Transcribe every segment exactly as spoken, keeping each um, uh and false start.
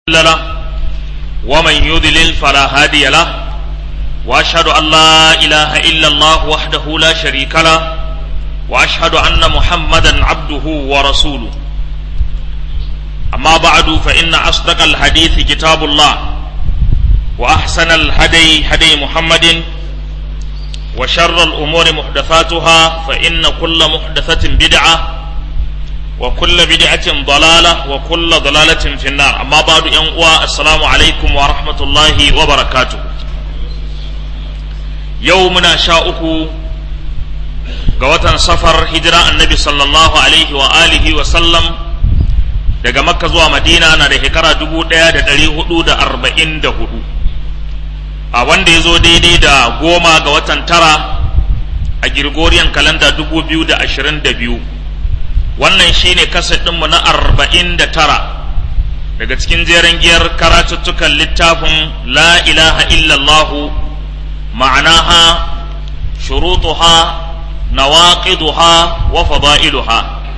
له ومن يضلل فلا هادي له واشهد ان لا اله الا الله وحده لا شريك له واشهد ان محمدا عبده ورسوله اما بعد فان اصدق الحديث كتاب الله واحسن الهدي هدي محمد وشر الامور محدثاتها فان كل محدثة بدعة وكل بدعة ضلالة وكل ضلالة في النار أما بعد ينقوى السلام عليكم ورحمة الله وبركاته يومنا شاؤكو قوة سفر هجرة النبي صلى الله عليه وآله وسلم daga Makka zuwa Madina na da shekara dubu ɗaya da ɗari hudu da arba'in da hudu a wanda ya zo daidai da goma ga watan tara a Gregorian kalanda dubu biyu da ashirin da biyu wannan shine kaset ɗinmu na arba'in da tara daga cikin jeren giyar karatuttukan littafin la ilaha illallahu ma'anaha shurutuha nawaqiduha wa fada'iluha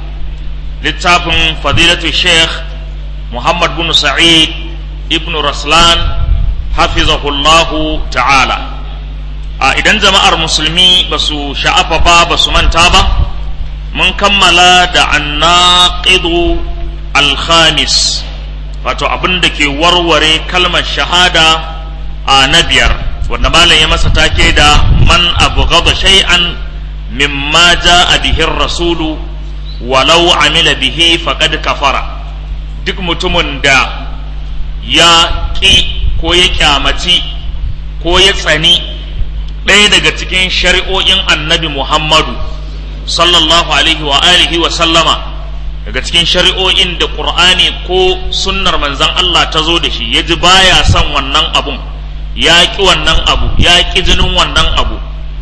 littafin fadilatu sheikh muhammad bin sa'id ibn raslan hafizahullahu ta'ala a idan jama'ar musulmi basu sha'afa ba basu manta ba mun kammala da annaqidu alkhamis wato abin da ke warware kalmar shahada a na biyar wanda malam ya masa take da man abghada shay'an mimma jaa bihi ar-rasulu walau amila bihi faqad kafara duk mutumin da ya ki ko ya kyamaci ko ya tsani ɗaya daga cikin shari'o'in annabi Muhammadu sallallahu alaihi wa alihi wa sallama daga cikin shari'o'in da Qur'ani ko sunnar manzon Allah ta zo da shi yaji baya son wannan abun ya ki wannan abu ya ki jinin wannan abu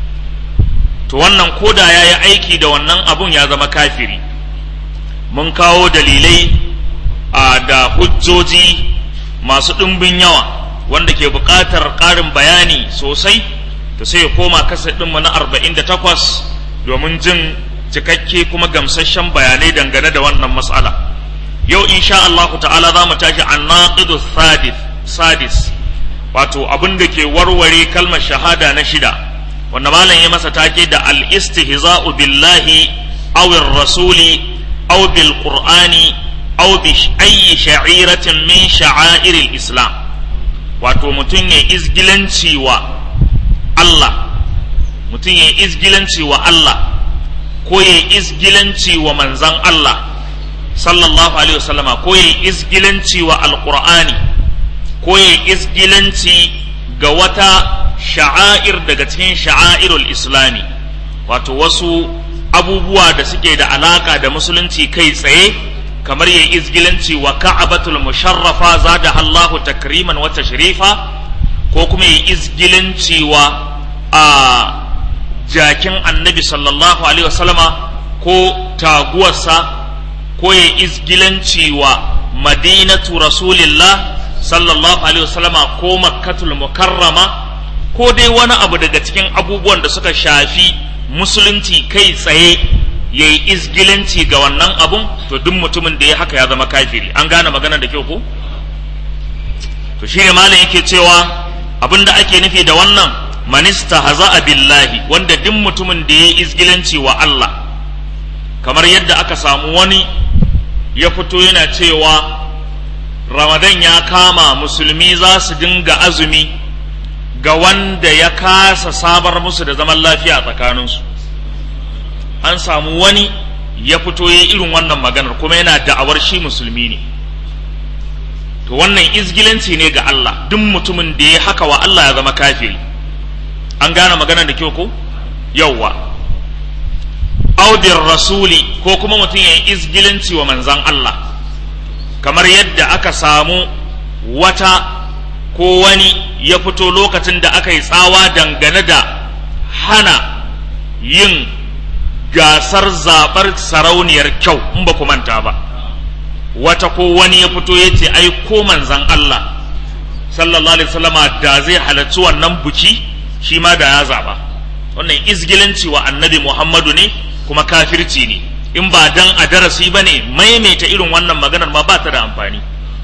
to wannan koda yayi aiki da wannan abun ya zama kafiri mun kawo dalilai a da hujjoji masu ɗimbin yawa wanda ke buƙatar ƙarin bayani sosai to sai ya koma kasa ɗinmu na arba'in da takwas domin jin cikakke kuma gamsasshen bayanai dangane da wannan mas'ala yau insha Allah ta'ala za mu tashi annaqidu sadis wato abin da ke warware kalmar shahada na shida wanda malam ya masa take da al-istihza'u billahi aw ar-rasuli aw bil qur'ani aw bi ayyi sha'iratin min sha'airil islam wato mutum ya izgilanci wa Allah mutum ya yi izgilanci wa Allah ko ya yi izgilanci wa manzan Allah sallallahu alaihi wasallama ko ya yi izgilanci wa alqur'ani ko ya yi izgilanci ga wata sha'air daga cikin sha'airul islami wato wasu abubuwa da suke da alaka da musulunci kai tsaye kamar ya yi izgilanci wa ka'abatul musharrafa zada Allahu takriman wa tashrifa ko kuma ya yi izgilanci wa a jakin annabi sallallahu alaihi wasallama ko taguwarsa ko ya izgilanci wa madinatu rasulillah sallallahu alaihi wasallama ko makkatul mukarrama ko dai wani abu daga cikin abubuwan da suka shafi musulunci kai tsaye ya yi izgilanci ga wannan abun to duk mutumin da ya haka ya zama kafiri an gane magana da kyau ko to shine malam yake cewa abinda ake nufi da wannan manista haza'a billahi wanda duk mutumin da ya yi izgilanci wa Allah kamar yadda aka samu wani ya fito yana cewa Ramadan ya kama musulmi za su dinga azumi ga wanda ya kasa sabar musu da zaman lafiya tsakaninsu an samu wani ya fito ya irin wannan maganar kuma yana da'awar shi musulmi ne to wannan izgilanci ne ga Allah duk mutumin da ya haka wa Allah ya zama kafiri an gane maganar da kyau ko yawwa audin rasuli ko kuma mutum ya yi izgilanci wa manzan Allah kamar yadda aka samu wata ko wani ya fito lokacin da aka yi tsawa dangane da hana yin gasar zaɓar sarauniyar kyau in ba ku manta ba wata ko wani ya fito ya ce ai ko manzan Allah sallallahu alaihi wasallama da zai halarci wannan buki shi ma da ya zaba wannan izgilanci wa annabi Muhammadu ne kuma kafirci ne in ba dan a darasi bane maimaita irin wannan maganar ma ba ta da amfani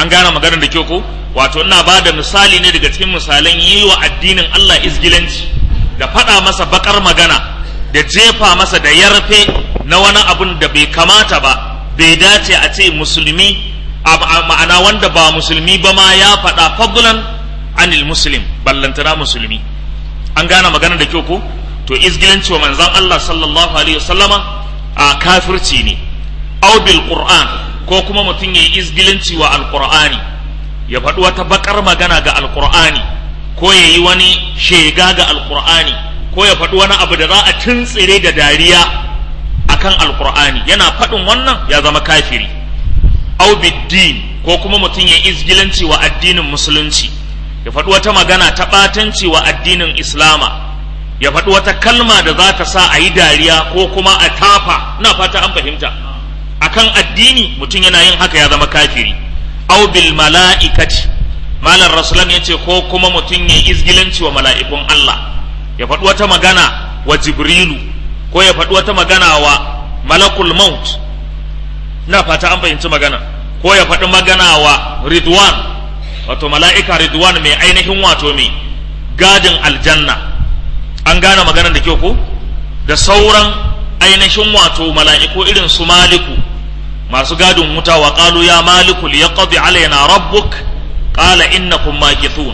an gane maganar da kyau ko wato ina ba da misali ne daga cikin misalan yi wa addinin Allah izgilanci da faɗa masa bakar magana da jefa masa da yarfe na wani abun da bai kamata ba, bai dace a ce musulmi ma'ana wanda ba musulmi ba ma ya faɗa fadlan anil muslim, ballantana musulmi. An gane maganar da kyau ko to izgilanci wa manzon Allah sallallahu alaihi wasallama a kafirci ne. Aw bil qur'an, ko kuma mutum yayi izgilanci wa alqur'ani, ya faɗi wata bakar magana ga alqur'ani, ko yayi wani shega ga alqur'ani, ko ya faɗi wani abu da za a tuntsire da dariya akan alqur'ani, yana faɗin wannan ya zama kafiri. Aw bid-din, ko kuma mutum yayi izgilanci wa addinin musulunci, ya faɗi wata magana ta ɓatanci wa addinin islama, ya faɗi wata kalma da za ta sa a yi dariya ko kuma a tafa, ina fata an fahimta, akan addini mutum yana yin haka ya zama kafiri. Aw bil mala'ikati, malam rasulam ya ce ko kuma mutum ya izgilanci wa mala'ikun Allah, ya faɗi wata magana wa jibrilu, ko ya faɗi wata magana wa malakul maut, ina fata an fahimci magana, ko ya faɗi magana wa ridwan, wato mala'ika ridwan mai ainihin wato mai gadin aljanna. An gane maganar da kyau ko da sauran ainihin wato mala'iku irin su maliku masu gadin wuta, wa qalu ya maliku liyaqdi alaina rabbuk qala innakum makithun.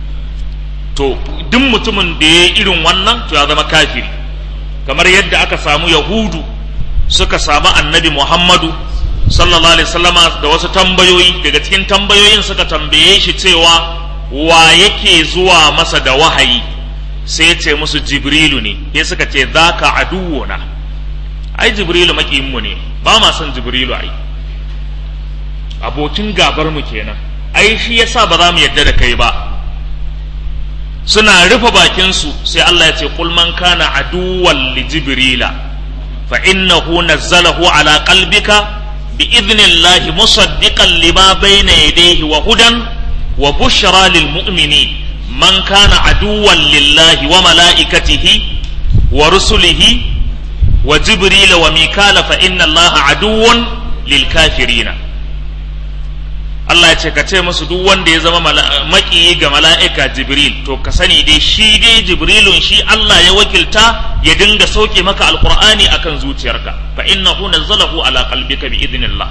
To duk mutumin da ya irin wannan to ya zama kafiri, kamar yadda aka samu yahudu suka samu annabi Muhammadu sallallahu alaihi wasallama da wasu tambayoyi. Daga cikin tambayoyin suka tambaye shi cewa wa yake zuwa masa da wahayi, sai ya ce musu jibrilu ne. sai suka ce zaka aduwuna, ai jibrilu makiyin mu ne, ba ma son jibrilu, ai abokin gabar mu kenan, ai shi yasa ba za mu yadda da kai ba. Suna rufe bakin su sai Allah ya ce qul man kana aduwwan li jibrila fa innahu nazzalahu ala qalbika bi idhnillahi musaddiqan lima bayna yadayhi wa hudan wa bushra lil mu'minin man kana aduwwan lillahi wa malaikatihi wa rusulihi wa jibril wa mikala fa inna allaha aduwwan lil kafirina. Allah ya ce ka ce musu duk wanda ya zama maƙiyi ga mala'ika Jibril, to ka sani dai shi dai Jibrilun shi Allah ya wakilta ya dinga sauke maka alqur'ani akan zuciyarka, fa innahu nazzalahu ala qalbika bi idnillah.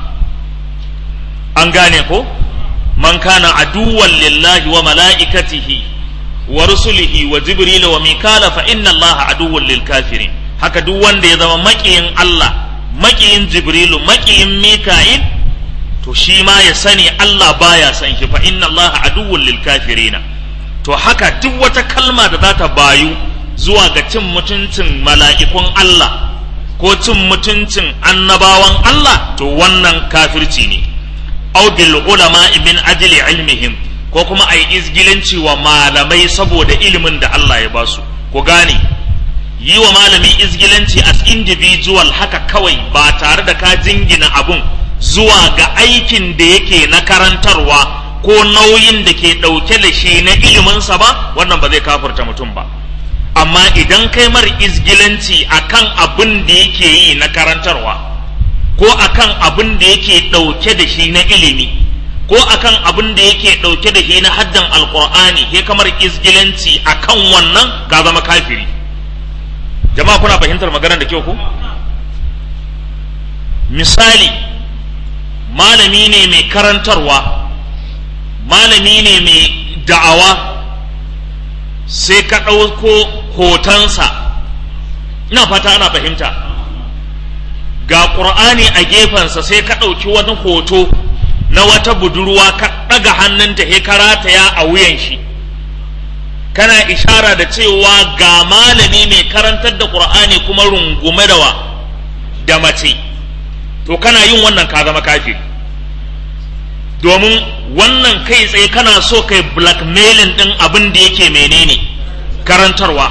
An gane ko man kana aduwwan lillahi wa mala'ikatihi wa rusulihi wa jibril wa mikala fa inna allaha aduwwun lil kafirin. Haka duk wanda ya zama maƙiyin Allah, maƙiyin Jibrilu, maƙiyin Mika'il, to shi ma ya sani Allah baya san shi, fa inna allaha aduwwun lil kafirin. To haka duk wata kalma da za ta bayu zuwa ga cin mutuncin mala'ikun Allah ko cin mutuncin annabawan Allah, to wannan kafirci ne. Aw bil ulama min ajli ilmihim, ko kuma ai izgilanci wa malamai saboda ilimin da Allah ya basu. Ku gane, yi wa malami izgilanci as individual haka kawai ba tare da ka jingina abun zuwa ga aikin da yake na karantarwa ko nauyin da ke ɗauke da shi na iliminsa ba, wannan ba zai kafirta mutum ba. Amma idan kai mar izgilanci akan abin da yake yi na karantarwa, ko akan abin da yake ɗauke da shi na ilimi, ko akan abin da yake ɗauke da shi na haddan alƙur'ani, sai kamar izgilanci akan wannan, ka zama kafiri. Jama'a kuna fahimtar maganar da kyau ko? Misali, malami ne mai karantarwa, malami ne mai da'awa, sai ka ɗauko hotonsa, ina fata ana fahimta, ga ƙur'ani a gefensa, sai ka ɗauki wani hoto na wata budurwa ka ɗaga hannunta he karataya a wuyan shi, kana ishara da cewa ga malami mai karantar da ƙur'ani kuma rungume da wa da mace, to kana yin wannan ka zama kafir, domin wannan kai tsaye kana so kai blackmailing din abin da yake menene karantarwa.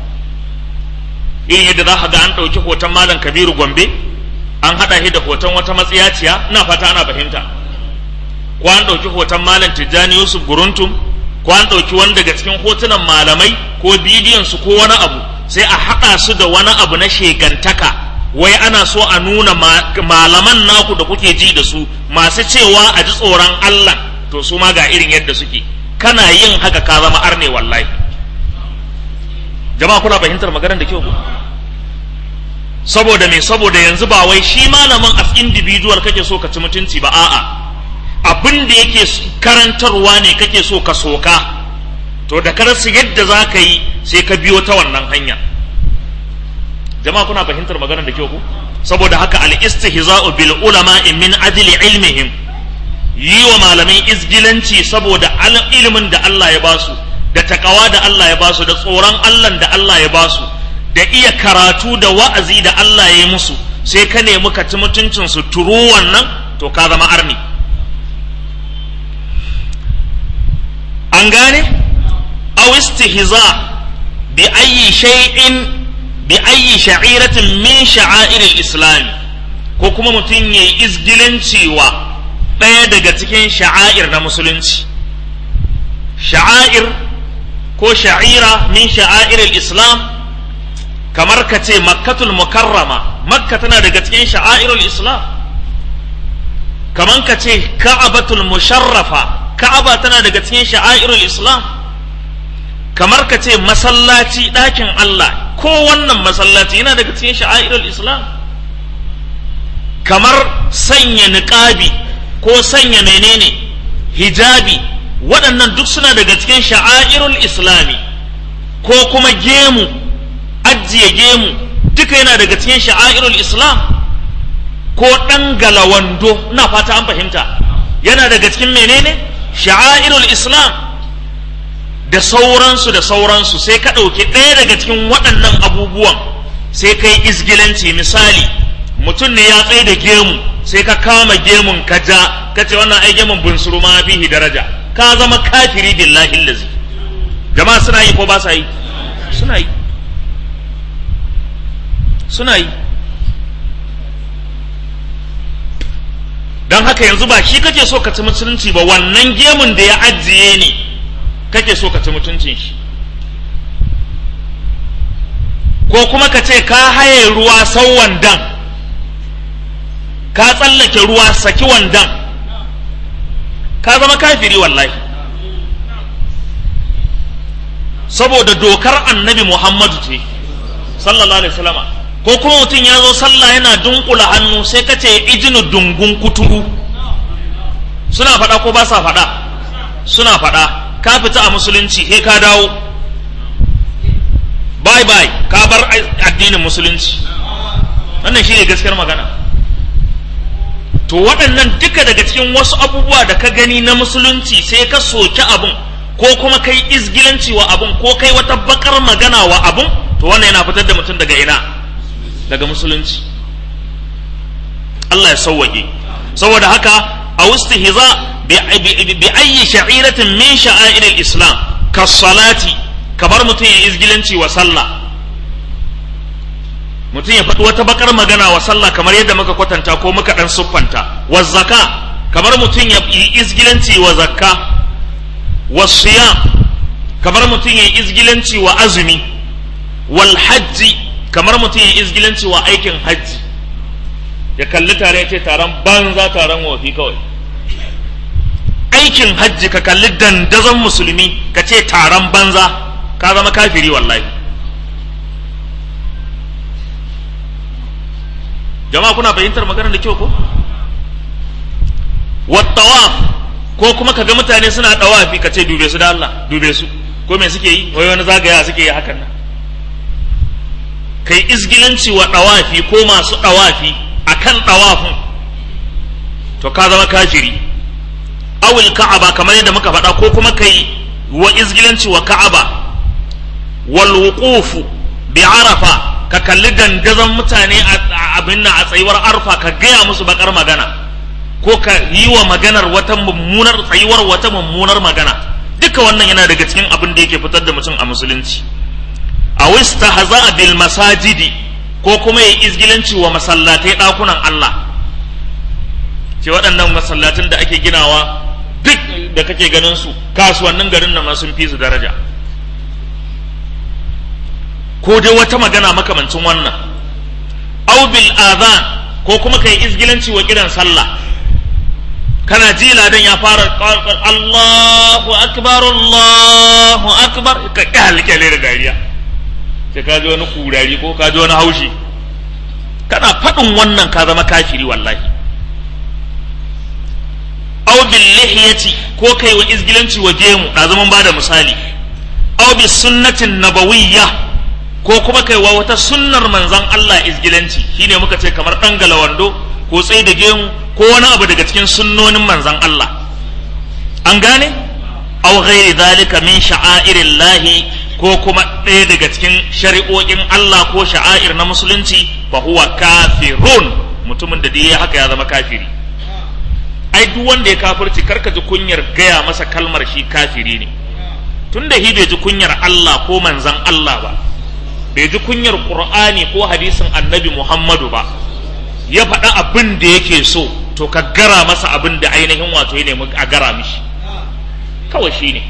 Irin yadda za ka ga an ɗauki hoton malam Kabiru Gombe an haɗa shi da hoton wata matsiyaciya, ina fata ana fahimta, ko an ɗauki hoton malam Tijjani Yusuf Guruntum, ko an ɗauki wani daga cikin hotunan malamai ko bidiyon su ko wani abu, sai a haɗa su da wani abu na shegantaka, wai ana so a nuna malaman naku da kuke ji da su masu cewa a ji tsoron Allah to su ma ga irin yadda suke, kana yin haka ka zama arne wallahi. Jama'a kuna fahimtar maganar da kyau ku? Saboda me? Saboda yanzu ba wai shi malamin as individual kake so ka ci mutunci ba, a'a abin da yake karantarwa ne kake so ka soka, to da karsu yadda za ka yi sai ka biyo ta wannan hanya. Jama'a kuna fahimtar maganar da kyau ku? Saboda haka al-istihza'u bil ulama min ajli ilmihim, yi wa malamai izgilanci saboda ilimin da Allah ya basu, da takawa da Allah ya basu, da tsoron Allah da Allah ya basu, da iya karatu da wa'azi da Allah ya yi musu, sai ka nemi ka ci mutuncin su turu wannan, to ka zama arni. An gane? Aw istihza bi ayyi shay'in bi ayyi sha'iratin min sha'airil islam, ko kuma mutum yayi izgilanci wa ɗaya daga cikin sha'air na musulunci. Sha'air ko sha'ira min sha'airil islam, kamar ka ce makkatul mukarrama, makka tana daga cikin sha'airul islam. Kamar ka ce ka'abatul musharrafa, ka'aba tana daga cikin sha'airul islam. Kamar ka ce masallaci, ɗakin Allah, ko wannan masallaci yana daga cikin sha'airul islam. Kamar sanya niqabi ko sanya menene hijabi, waɗannan duk suna daga cikin sha'airul islami. Ko kuma gemu, ajiye gemu, duka yana daga cikin sha'airul islam. Ko ɗan galawando, ina fata an fahimta, yana daga cikin menene sha'airul islam. Da sauransu da sauransu, sai ka ɗauki ɗaya daga cikin waɗannan abubuwan sai ka yi izgilanci. Misali, mutum ne ya tsaye da gemu, sai ka kama gemun ka ja, ka ce wannan ai gemun bunsuru ma bihi daraja, ka zama kafiri billahi lazi. Jama'a suna yi ko ba sa yi? Suna yi, suna yi. Don haka yanzu ba shi kake so ka ci musulunci ba, wannan gemun da ya ajiye ne kake so ka ci mutuncin shi. Ko kuma ka ce ka haye ruwa sau wandan, ka tsallake ruwa saki wandan, ka zama kafiri wallahi. Saboda dokar annabi Muhammadu ce sallallahu alaihi wasallama. Ko kuma mutum ya zo sallah yana dunkula hannu, sai ka ce ijinu dungun kuturu. Suna faɗa ko ba sa faɗa? Suna faɗa. Ka fita a musulunci, he ka dawo, bye bye, ka bar addinin musulunci. Wannan shi ne gaskiyar magana. To waɗannan duka daga cikin wasu abubuwa da ka gani na musulunci, sai ka soki abun, ko kuma kai izgilanci wa abun, ko kai wata bakar magana wa abun, to wannan yana fitar da mutum daga ina? Daga musulunci. Allah ya sauwaƙe. Saboda haka a wustihza bi ayyi sha'iratin min sha'airil islam ka salati, kamar mutum ya izgilanci wa sallah, mutum ya faɗi wata bakar magana wa sallah kamar yadda muka kwatanta ko muka ɗan siffanta. Wa zaka, kamar mutum ya yi izgilanci wa zakka. Wa siyam, kamar mutum ya yi izgilanci wa azumi. Wal hajji, kamar mutum ya yi izgilanci wa aikin hajji. Ya kalli tare ya ce taron banza, taron wafi kawai. Aikin hajji ka kalli dandazon musulmi ka ce taron banza, ka zama kafiri wallahi. Jama'a kuna fahimtar maganar da kyau ko? Wattawaf, ko kuma ka ga mutane suna dawafi ka ce dube su da Allah, dube su, ko me suke yi? Wai wani zagaya suke yi hakan nan. Kai izgilanci wa dawafi ko masu dawafi akan dawafin, to ka zama kafiri. Awil ka'aba, kamar yadda muka faɗa, ko kuma kai wa izgilanci wa ka'aba. Wal wuqufu bi arafa, ka kalli dandazon mutane a abin nan a tsayuwar arfa ka gaya musu bakar magana, ko ka yi wa maganar wata mummunar tsayuwar wata mummunar magana. Duka wannan yana daga cikin abin da yake fitar da mutum a musulunci. A wistahza'a bil masajidi, ko kuma ya izgilanci wa masallatai, ɗakunan Allah. Ce waɗannan masallatin da ake ginawa duk da kake ganin su, kasuwannin garin nan ma sun fi su daraja. Ko dai wata magana makamancin wannan. Aw bil adhan, ko kuma kai izgilanci wa kiran sallah. kana ji ladan ya fara Allahu akbar Allahu akbar ka kyalkyale da dariya sai ka ji wani kurari ko ka ji wani haushi, kana faɗin wannan ka zama kafiri wallahi. Aw bil lihiyati ko kai wa izgilanci wa gemu, da zaman bada misali. Aw bis sunnatin nabawiyya ko kuma kai wa wata sunnar manzon Allah izgilanci, shine muka ce kamar dangala wando ko tsaye da gemu ko wani abu daga cikin sunnonin manzon Allah, an gane. Aw ghairi zalika min sha'airillahi ko kuma ɗaya daga cikin shari'o'in Allah ko sha'air na musulunci, fa huwa kafirun, mutumin da dai haka ya zama kafiri. Ai duk wanda ya kafirci karka ji kunyar gaya masa kalmar shi kafiri ne, tunda hi bai ji kunyar Allah ko manzon Allah ba, bai ji kunyar Qur'ani ko hadisin Annabi Muhammadu ba, ya faɗa abin da yake so, to ka gara masa abin da ainihin wato ya nemi a gara mishi, kawai shi ne.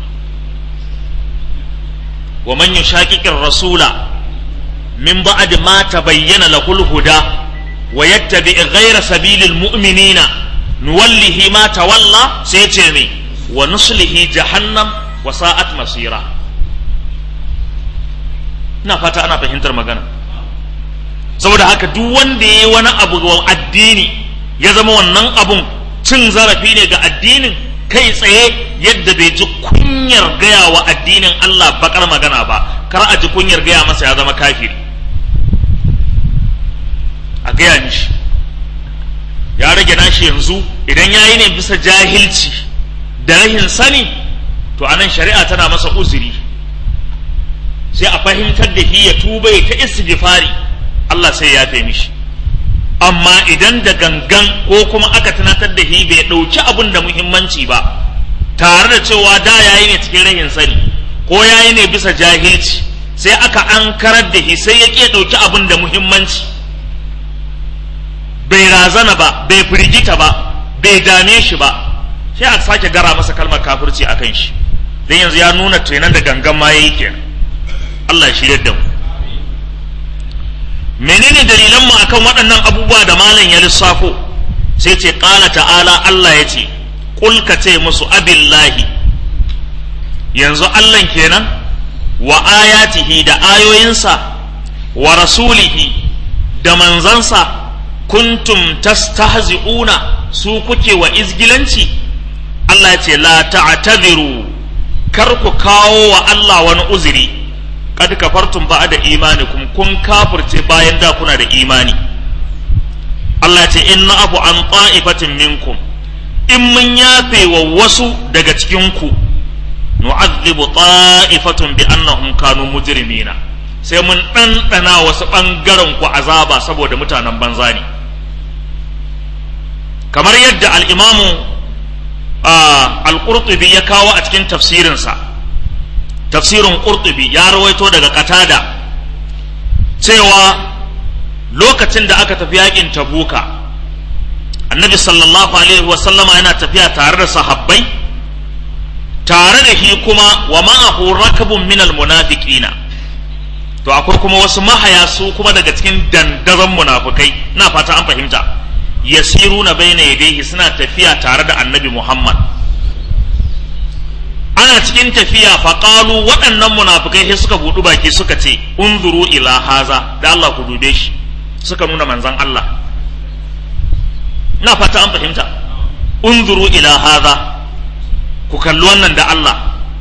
wa man yushaqiqir rasula min ba'd ma tabayyana lahul huda wa yattabi' ghayra sabilil mu'minina nuwallihi ma tawalla, sai ce me wa nuslihi jahannam wa sa'at masira. ina fata ana fahimtar magana. saboda haka duk wanda yayi wani abu wa addini ya zama wannan abun cin zarafi ne ga addinin, kai tsaye yadda bai ji kunyar gaya wa addinin Allah bakar magana ba, kar a ji kunyar gaya masa ya zama kafiri, a gaya mishi. Ya rage nashi yanzu, idan ya yi ne bisa jahilci da rahin sani, to anan shari'a tana masa uzuri, sai a fahimtar da shi ya tuba ya ta istighfari, Allah sai ya yafe mishi. Amma idan da gangan ko kuma aka tunatar da shi bai ɗauki abin da muhimmanci ba, tare da cewa da yayi ne cikin rahin sani ko yayi ne bisa jahilci, sai aka ankarar da shi sai ya ke ɗauki abin da muhimmanci, bai razana ba, bai firgita ba, bai dame shi ba, sai a sake gara masa kalmar kafirci a kan shi, don yanzu ya nuna tunan da gangan ma yayi kenan. Allah ya shirya da mu. Menene dalilan mu akan waɗannan abubuwa da malam ya lissafo? Sai ce qala ta'ala, Allah ya ce qul ka ce musu abillahi, yanzu Allah kenan, wa ayatihi da ayoyinsa, wa rasulihi da manzansa, kuntum tastahzi'una, su kuke wa izgilanci. Allah ya ce la ta'tadiru, kar ku kawo wa Allah wani uzuri, kad kafartum ba'da imanikum, kun kafirce bayan da kuna da imani. Allah ya ce inna afu an ta'ifatin minkum, in mun yafe wa wasu daga cikin ku, nu'adhibu ta'ifatun bi annahum kanu mujrimina, sai mun ɗanɗana wasu ɓangaren ku azaba saboda mutanen banza ne. Kamar yadda al'imamu al-Qurtubi ya kawo a cikin tafsirinsa, tafsirin Qurtubi ya rawaito daga Qatada cewa lokacin da aka tafi yakin Tabuka, annabi sallallahu alaihi wasallama yana tafiya tare da sahabbai, tare da shi kuma wa ma'ahu rakabun minal munafiqina, to akwai kuma wasu mahaya su kuma daga cikin dandazon munafukai, ina fata an fahimta, yasiruna baina yadayhi, suna tafiya tare da annabi Muhammad. Ana cikin tafiya faqalu, waɗannan munafukai sai suka budu baki suka ce unzuru ila haza, da Allah ku dube shi, suka nuna manzon Allah. Ina fata an fahimta, unzuru ila haza, ku kalli wannan da Allah,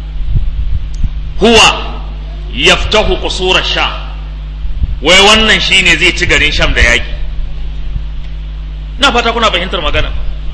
huwa yaftahu qusura sha, wai wannan shine zai ci garin Sham da yaki. Na fata kuna fahimtar magana,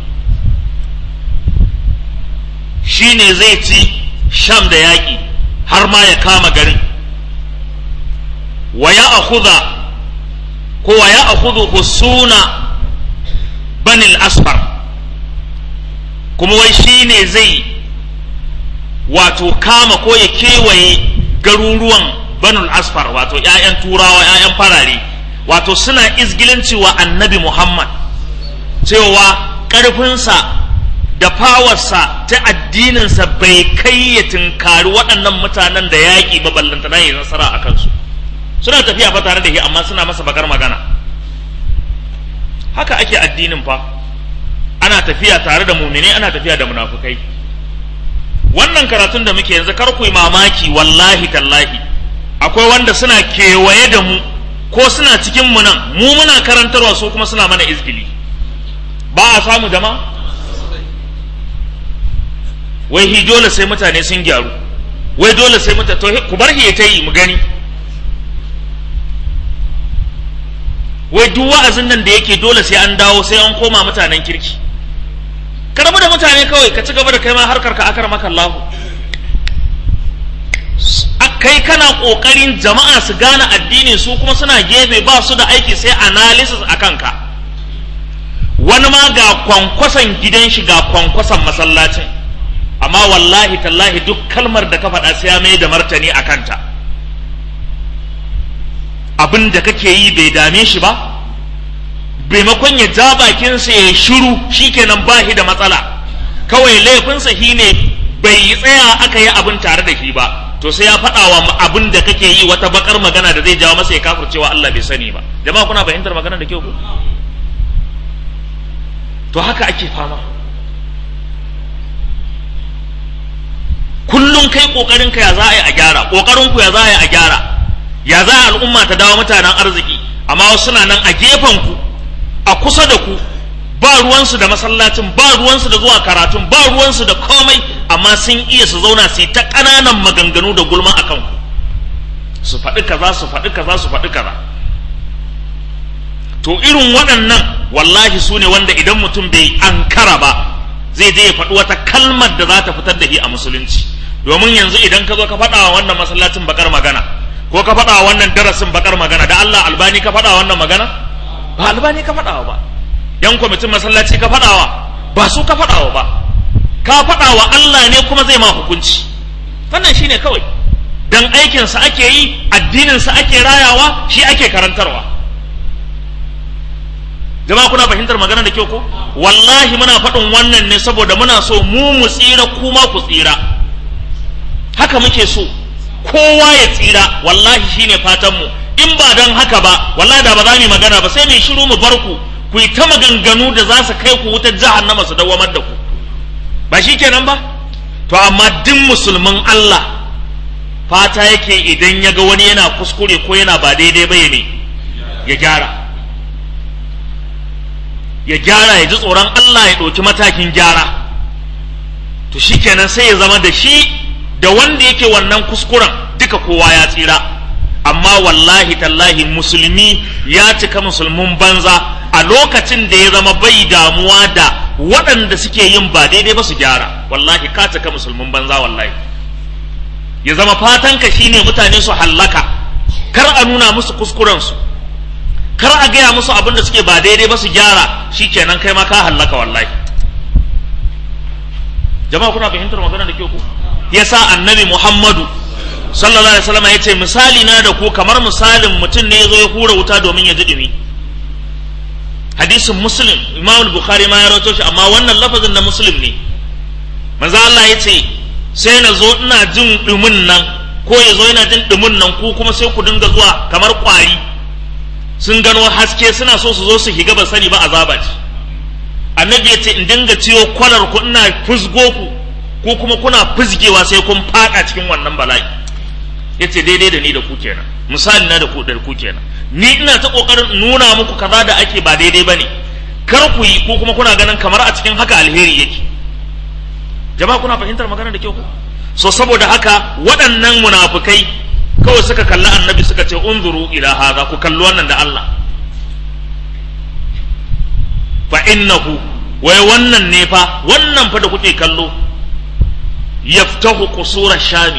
shine zai ci Sham da yaki har ma ya kama garin. wa ya akhudha ko wa ya akhudhu husuna banil asfar, kuma wai shine zai wato kama ko ya kewaye garuruwan banul asfar, wato ƴaƴan turawa, ƴaƴan farare, wato suna izgilanci wa annabi Muhammad cewa ƙarfinsa da fawarsa ta addininsa bai kai ya tunkari waɗannan mutanen da yaƙi ba, ballanta na yi nasara a kansu. Suna tafiya fa tare da shi amma suna masa bakar magana. Haka ake addinin fa. ana tafiya tare da mu'minai ana tafiya da munafukai. Wannan karatun da muke yanzu kar ku yi mamaki, wallahi tallahi akwai wanda suna kewaye da mu ko suna cikin mu nan, mu muna karantarwa su kuma suna mana izgili. Ba a samu jama'a? Wai hi dole sai mutane sun gyaru, wai dole sai mutane, to ku bar hi ta yi mu gani. Wai duk wa'azin nan da yake dole sai an dawo sai an koma mutanen kirki. Ka rabu da mutane kawai, ka ci gaba da kai ma harkar ka akar maka Allah. Kai kana kokarin jama'a su gane addini, su kuma suna gefe ba su da aiki sai analysis akan ka. Wani ma ga kwankwason gidan shi ga kwankwason masallacin, amma wallahi tallahi duk kalmar da ka faɗa sai ya mai da martani a kanta. Abin da kake yi bai dame shi ba, maimakon ya ja bakinsa ya shiru shikenan ba shi da matsala, kawai laifinsa shi ne bai yi tsaya aka yi abin tare da shi ba, to sai ya faɗa wa abin da kake yi wata bakar magana da zai jawo masa ya kafircewa Allah bai sani ba. Jama'a kuna fahimtar magana da kyau ko? To haka ake fama. Kullum kai kokarin ka ya za a yi a gyara, kokarin ku ya za a yi a gyara, ya za a al'umma ta dawo mutanen arziki, amma wasu suna nan a gefen ku, a kusa da ku, ba ruwansu da masallacin, ba ruwansu da zuwa karatun, ba ruwansu da komai, amma sun iya su zauna su yi ta ƙananan maganganu da gulma a kanku, su faɗi kaza su faɗi kaza su faɗi kaza. To irin waɗannan wallahi su ne wanda idan mutum bai ankara ba zai je ya faɗi wata kalmar da za ta fitar da shi a musulunci. Domin yanzu idan ka zo ka faɗa wa wannan masallacin bakar magana, ko ka faɗa wa wannan darasin bakar magana, da Allah Albani ka faɗa wa wannan magana? Ba Albani ka faɗa wa ba. Yan kwamitin masallaci ka faɗa wa? Ba su ka faɗa wa ba. Ka faɗa wa Allah ne kuma zai ma hukunci. Wannan shine kawai. Dan aikinsa ake yi, addininsa ake rayawa, shi ake karantarwa. Jama'a kuna fahimtar magana da kyau ko? Wallahi muna faɗin wannan ne saboda muna so mu mu tsira kuma ku tsira. Haka muke so. Kowa ya tsira, wallahi shine fatan mu. In ba dan haka ba, wallahi da ba za mu magana ba, sai mu shiru mu bar ku, ku yi ta maganganu da za su kai ku wutar jahannama su dawamar da ku. Ba shi kenan ba? To amma duk musulmin Allah fata yake idan ya ga wani yana kuskure ko yana ba daidai ba ya ne ya gyara. Ya gyara, ya ji tsoron Allah, ya ɗauki matakin gyara. To shi kenan sai ya zama da shi da wanda yake wannan kuskuren duka kowa ya tsira. Amma wallahi tallahi musulmi ya cika musulmin banza a lokacin da ya zama bai damuwa da waɗanda suke yin ba daidai ba su gyara. Wallahi ka cika musulmin banza wallahi. Ya zama fatanka shine mutane su hallaka, kar a nuna musu kuskurensu, kar a gaya musu abin da suke ba daidai ba su gyara, shikenan kai ma ka hallaka wallahi. Jama'a kuna fahimtar magana da kyau ku? Yasa annabi Muhammadu sallallahu alaihi wasallam ya ce misali na da ku kamar misalin mutum ne ya zo ya hura wuta domin ya ji dumi. Hadisin Muslim, Imam Bukhari ma ya rawaito shi, amma wannan lafazin na Muslim ne. Manzo Allah ya ce sai na zo ina jin dumin nan, ko ya zo yana jin dumin nan, ku kuma sai ku dinga zuwa kamar kwari, sun gano haske suna so su zo su higa ba sani ba azaba ce. Annabi ya ce in dinga ciwo kwalar ku ina fusgo ku, ko kuma kuna fizgewa sai kun fada cikin wannan bala'i. Yace daidai da ni da ku kenan, misali na da ku da ku kenan. Ni ina ta kokarin nuna muku kaza da ake ba daidai bane, kar ku yi, ko kuma kuna ganin kamar a cikin haka alheri yake. Jama'a kuna fahimtar magana da kyau ku? So saboda haka waɗannan munafukai kawai suka kalli annabi suka ce unzuru ila hadha, ku kalli wannan da Allah. Fa innahu, wai wannan ne fa, wannan fa da kuke kallo, yaftahu qusura shami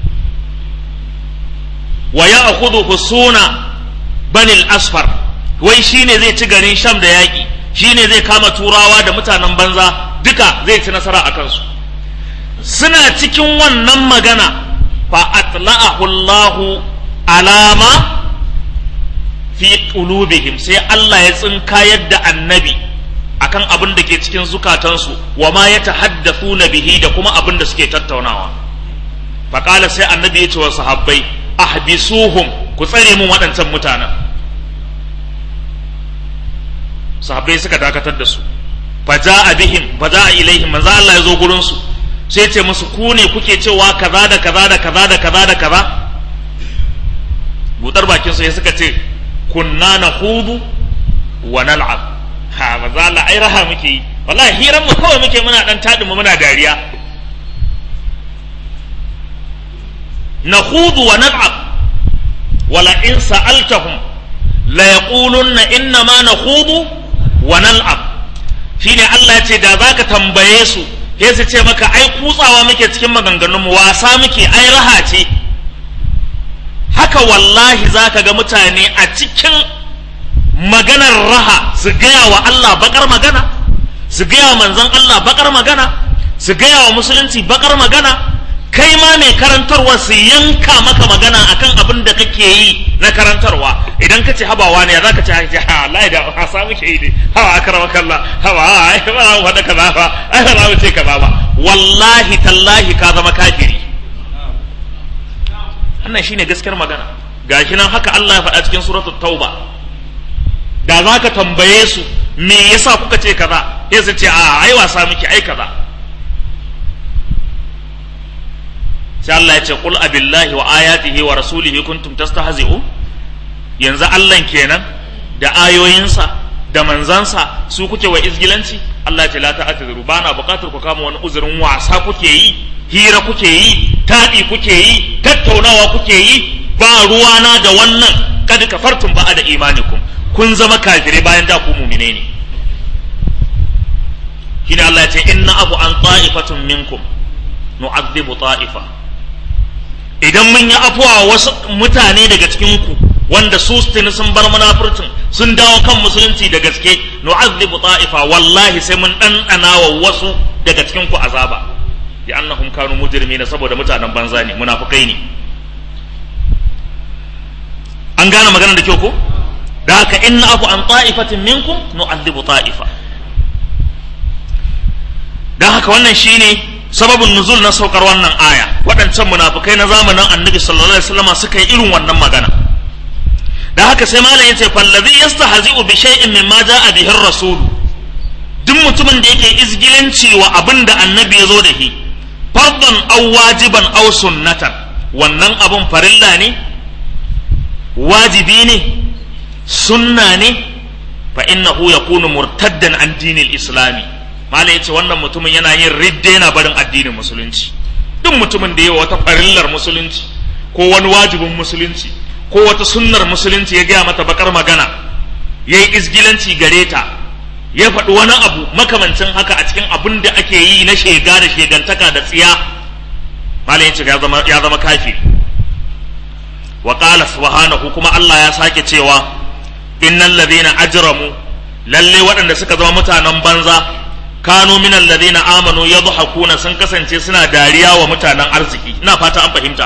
wa ya'khudhu husuna bani al-asfar, wai shine zai ci garin Sham da yaki, shine zai kama turawa da mutanen banza duka zai ci nasara a kansu. Suna cikin wannan magana fa atla'ahu Allahu alama fi qulubihim, sai Allah ya tsinkayar da annabi akan abin da ke cikin zukatansu, wa ma yatahaddathuna bihi, da kuma abin da suke tattaunawa. Fa qala, sai annabi ya ce wa sahabbai ahbisuhum, ku tsare mun waɗancan mutanen. Sahabbai suka dakatar da su, faja'a bihim faja'a ilaihim manzo Allah ya zo gurin su sai ce musu ku ne kuke cewa kaza da kaza da kaza da kaza da kaza budar bakin su sai suka ce kunna nahudu wa nal'ab ha manzo Allah ai raha muke yi wallahi hiran mu kawai muke muna dan tadin mu muna dariya nahudu wa nal'ab wala in sa'altahum la yaqulunna inna ma nakhudu wa nal'ab shine Allah ya ce da zaka tambaye su sai su ce maka ai kutsawa muke cikin maganganun mu wasa muke ai raha ce haka wallahi zaka ga mutane a cikin maganar raha su gaya wa Allah bakar magana su gaya wa manzon Allah bakar magana su gaya wa musulunci bakar magana kai ma mai karantarwa su yanka maka magana akan abin da kake yi na karantarwa idan ka ce habawa ne za ka ce ha Allah da ha samu ke yi ne hawa akrama kallah hawa ai ba za mu faɗa kaza ba ai ba za mu ce kaza ba wallahi tallahi ka zama kafiri wannan shine gaskiyar magana gashi nan haka Allah ya faɗa cikin suratul tauba da za ka tambaye su me yasa kuka ce kaza sai su ce a ai wasa muke ai kaza sai Allah ya ce qul abillahi wa ayatihi wa rasulihi kuntum tastahzi'u yanzu Allah kenan da ayoyinsa da manzansa su kuke wa izgilanci Allah ya ce la ta'tadiru bana buƙatar ku kama wani uzurin wasa kuke yi hira kuke yi taɗi kuke yi tattaunawa kuke yi ba ruwana da wannan kad kafartum ba'da imanikum kun zama kafirai bayan da ku mu'mine ne shine Allah ya ce inna abu an ta'ifatun minkum nu'adhibu ta'ifa idan mun yi afuwa wasu mutane daga cikinku wanda su tuni sun bar munafurcin sun dawo kan musulunci da gaske nu'azzibu ta'ifa wallahi sai mun ɗanɗana wa wasu daga cikinku azaba ya annahum kanu mujrimina saboda mutanen banza ne munafukai ne an gane maganar da kyau ko da haka inna afu an ta'ifatin minkum nu'azzibu ta'ifa dan haka wannan shine sababin nuzul na saukar wannan aya waɗancan munafukai na zamanin annabi sallallahu alaihi wasallam suka yi irin wannan magana da haka sai malam yace fallazi yastahzi'u bi shay'in mimma ja'a bihi ar-rasul duk mutumin da yake izgilanci wa abin da annabi ya zo da shi fardan aw wajiban aw sunnatan wannan abun farilla ne wajibi ne sunna ne fa innahu yakunu murtaddan an dinil islami malai yace wannan mutumin yana yin ridda yana barin addinin musulunci duk mutumin da yayi wata farillar musulunci ko wani wajibin musulunci ko wata sunnar musulunci ya gaya mata bakar magana yayi izgilanci gare ta ya faɗi wani abu makamancin haka a cikin abin da ake yi na shega da shegantaka da tsiya malai yace ya zama ya zama kafiri wa qala subhanahu kuma Allah ya sake cewa innal ladhina ajramu lalle waɗanda suka zama mutanen banza kanu min alladhina amanu yadhakuna sun kasance suna dariya wa mutanen arziki ina fata an fahimta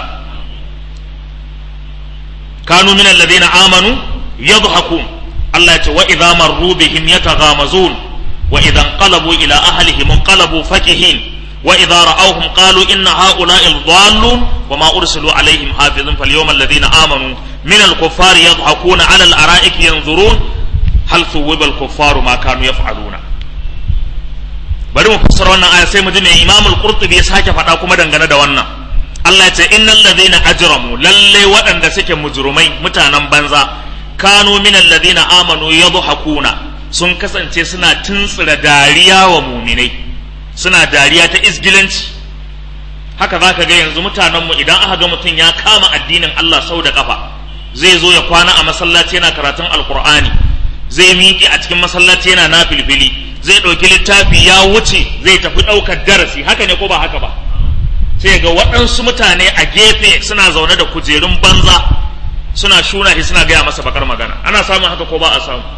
kanu min alladhina amanu yadhakun Allah ya ce wa idha marru bihim yataghamazun wa idha inqalabu ila ahlihim inqalabu fakihin wa idha ra'awhum qalu inna ha'ula'i dhallun wa ma ursilu alaihim hafizun falyawma alladhina amanu min al-kuffari yadhakuna 'ala al-ara'iki yanzurun hal thuwiba al-kuffaru ma kanu yaf'aluna bari mu fassara wannan aya sai mu ji me Imam al-Qurtubi ya sake faɗa kuma dangane da wannan Allah ya ce innal ladhina ajramu lalle waɗanda suke mujrumai mutanen banza kanu min alladhina amanu yadhakuna sun kasance suna tuntsira dariya wa mu'minai suna dariya ta isgilanci haka zaka ga yanzu mutanen mu idan aka ga mutum ya kama addinin Allah sau da kafa zai zo ya kwana a masallaci yana karatun alqur'ani zai miƙe a cikin masallaci yana nafilfili zai ɗauki littafi ya wuce zai tafi ɗaukar darasi haka ne ko ba haka ba sai ga waɗansu mutane a gefe suna zaune da kujerun banza suna shuna shi suna gaya masa bakar magana ana samun haka ko ba a samu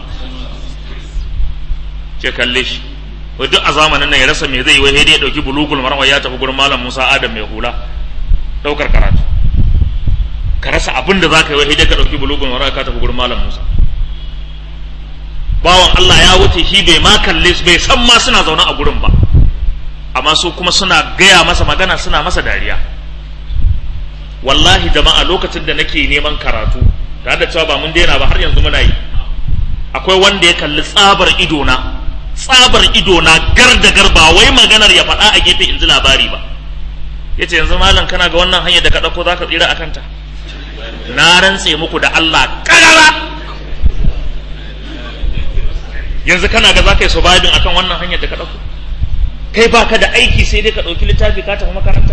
ke kalle shi wai duk a zamanin nan ya rasa me zai yi wai dai ya ɗauki bulugul marwa ya tafi gurin malam Musa Adam mai hula ɗaukar karatu ka rasa abin da za ka yi wai dai ka ɗauki bulugul marwa ka tafi gurin malam Musa bawan Allah ya wuce shi bai ma kalle bai san ma suna zaune a gurin ba amma su kuma suna gaya masa magana suna masa dariya wallahi jama'a lokacin da nake neman karatu tare da cewa ba mun daina ba har yanzu muna yi akwai wanda ya kalli tsabar idona tsabar ido na gar da gar, ba wai maganar ya faɗa a gefe in ji labari ba. Yace yanzu malam kana ga wannan hanyar da ka ɗauko za ka tsira a kanta? Na rantse muku da Allah ƙarara yanzu kana ga za ka yi surviving akan wannan hanyar da ka ɗauko? Kai ba ka da aiki sai dai ka ɗauki littafi ka tafi makaranta?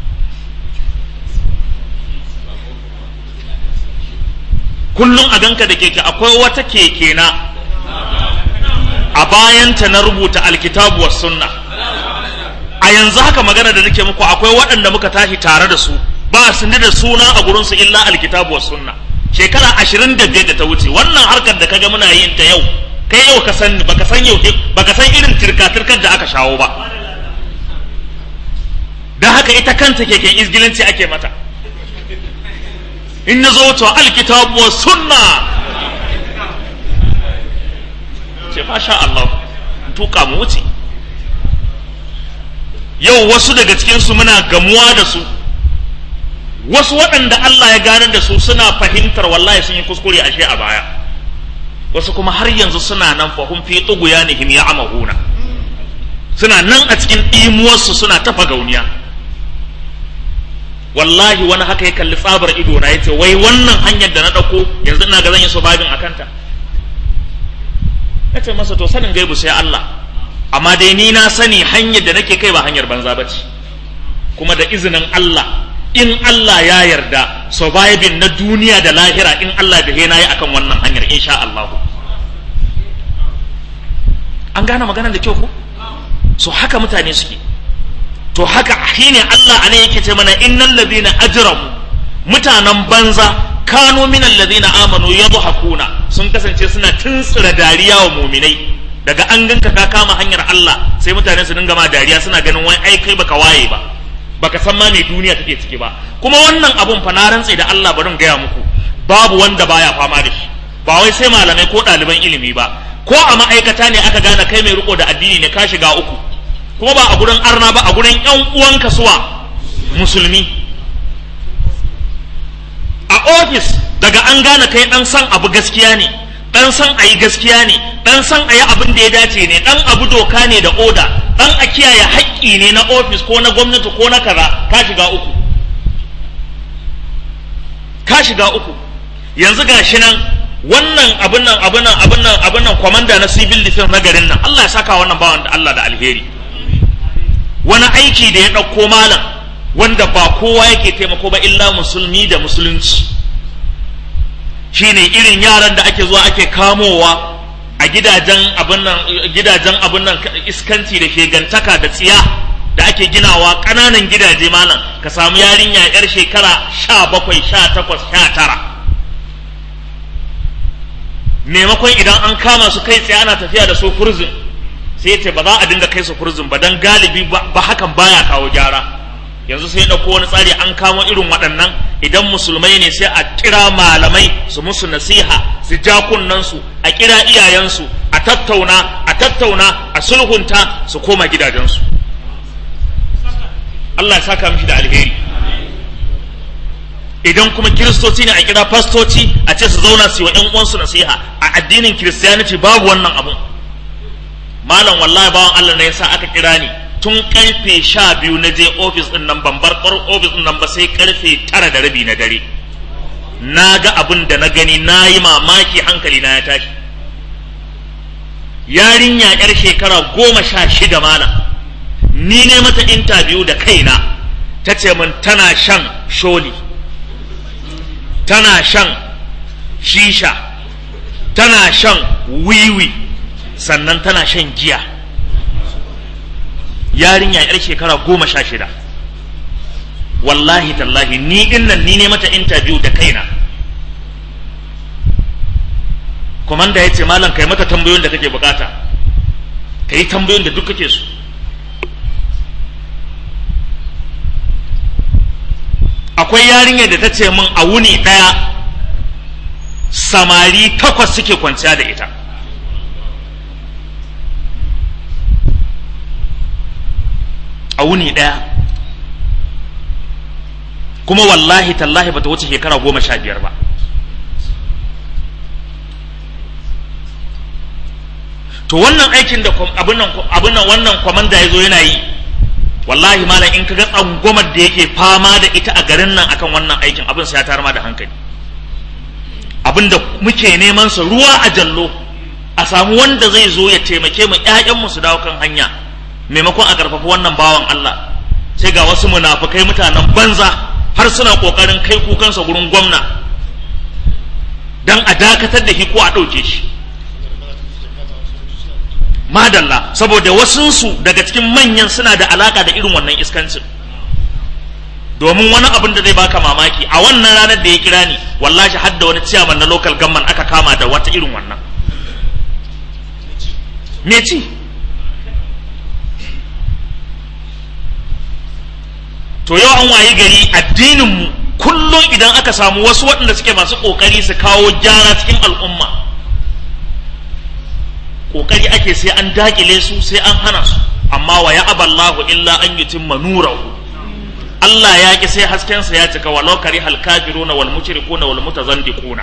Kullum a ganka da keke, akwai wata keke na a bayanta na rubuta alkitabu was sunna. A yanzu haka magana da nake muku akwai waɗanda muka tashi tare da su, ba su da suna a gurinsu illa alkitabu was sunna. Shekara ashirin da biyar da ta wuce, wannan harkar da kaga muna yin ta yau, kai yau ka san baka san yau baka san irin tirka-tirkar da aka shawo ba. Dan haka ita kanta keken izgilanci ake mata. In na zo to alkitabu wa sunna ce masha Allah, tuka mu wuce. Yau wasu daga cikinsu muna gamuwa da su, wasu waɗanda Allah ya gane da su suna fahimtar wallahi sun yi kuskure ashe a baya, wasu kuma har yanzu suna nan fahim fi tughyanihim ya'mahuna, suna nan a cikin imuwarsu suna tafa gauniya. Wallahi wani haka ya kalli tsabar ido na yace wai wannan hanyar da na dauko yanzu ina ga zan yi surviving akan ta. Nace masa to sanin gaibu sai Allah, amma dai ni na sani hanyar da nake kai ba hanyar banza bace, kuma da izinin Allah in Allah ya yarda surviving na duniya da lahira in Allah da yana yi akan wannan hanyar insha Allah. An gane maganar da kyau ko? So haka mutane suke. To haka shine Allah anan yake ce mana innal ladina ajramu, mutanen banza kanu minal ladina amanu yadhakuna, sun kasance suna tuntsira dariya wa mu'minai. Daga an ganka ka kama hanyar Allah sai mutane su dinga ma dariya, suna ganin wai ai kai baka waye ba, baka san ma me duniya take ciki ba. Kuma wannan abun fa na rantse da Allah barin gaya muku, babu wanda baya fama da shi, ba wai sai malamai ko ɗaliban ilimi ba, ko a ma'aikata ne aka gane kai mai riko da addini ne ka shiga uku, kuma ba a gurin arna ba, a gurin ƴan uwan kasuwa musulmi. A ofis daga an gane kai ɗan san abu gaskiya ne, ɗan san a yi gaskiya ne, ɗan san a yi abin da ya dace ne, ɗan abu doka ne da oda, ɗan a kiyaye haƙƙi ne na ofis ko na gwamnati ko na kaza, ka shiga uku. Ka shiga uku. Yanzu ga shi nan wannan abin nan abin nan abin nan abin nan kwamanda na civil defense na garin nan, Allah ya saka wannan bawan da Allah da alheri. Wani aiki da ya ɗauko malam wanda ba kowa yake taimako ba illa musulmi da musulunci, shine irin yaran da ake zuwa ake kamowa a gidajen abin nan gidajen abin nan iskanci da shegantaka da tsiya da ake ginawa ƙananan gidaje malam, ka samu yarinya yar shekara sha bakwai sha takwas sha tara, maimakon idan an kama su kai tsaye ana tafiya da su prison, sai ce ba za a dinga kai su prison ba dan galibi ba hakan baya kawo gyara. Yanzu sai ɗauko wani tsari, an kamo irin waɗannan, idan musulmai ne sai a kira malamai su musu nasiha, su ja kunnansu, a kira iyayensu, a tattauna a tattauna a sulhunta su koma gidajensu. Allah ya saka mishi da alheri. Idan kuma kiristoci ne a kira fastoci a ce su zauna su yi wa ƴan uwansu nasiha. A addinin kiristiyaniti babu wannan abun. Malam wallahi bawan Allah ne yasa aka kira ni tun karfe sha biyu na je ofis din nan, ban bar ofis din nan ba sai karfe tara da rabi na dare. Na ga abin da na gani, na yi mamaki, hankali na ya tashi. Yarinya yar shekara goma sha shida malam, ni ne mata interview da kaina, ta ce min tana shan sholi, tana shan shisha, tana shan wiwi, sannan tana shan giya. Yarinya yar shekara goma sha shida. Wallahi tallahi ni dinnan ni ne mata interview da kaina. Komanda ya ce malam kai mata tambayoyin da kake bukata, kai tambayoyin da duk kake so. Akwai yarinya da ta ce min a wuni ɗaya samari takwas suke kwanciya da ita. A wuni ɗaya. Kuma wallahi tallahi bata wuce shekara goma sha biyar ba. to wannan aikin da abin nan abin nan wannan komanda yazo yana yi, wallahi malam in kaga tsangwamar da yake fama da ita a garin nan akan wannan aikin, abin sai ya tar ma da hankali. Abinda muke neman sa ruwa a jallo, a samu wanda zai zo ya taimake mu ƴaƴan mu su dawo kan hanya, maimakon a karfafa wannan bawan Allah, sai ga wasu munafukai mutanen banza har suna kokarin kai kukansa gurin gwamna dan a dakatar da shi ko a ɗauke shi. Madalla, saboda wasunsu daga cikin manyan suna da alaka da irin wannan iskancin. Domin wani abin da zai baka mamaki, a wannan ranar da ya kira ni, wallahi har da wani ciyaman na local government aka kama da wata irin wannan. Me ci? To yau an wayi gari addininmu kullum idan aka samu wasu waɗanda suke masu ƙoƙari su kawo gyara cikin al'umma, ƙoƙari ake sai an daƙile su, sai an hana su. Amma wa ya aballahu illa an yutimma nurahu, Allah ya ƙi sai haskensa ya cika, walau karihal kafiruna wal mushrikuna wal mutazandiquna.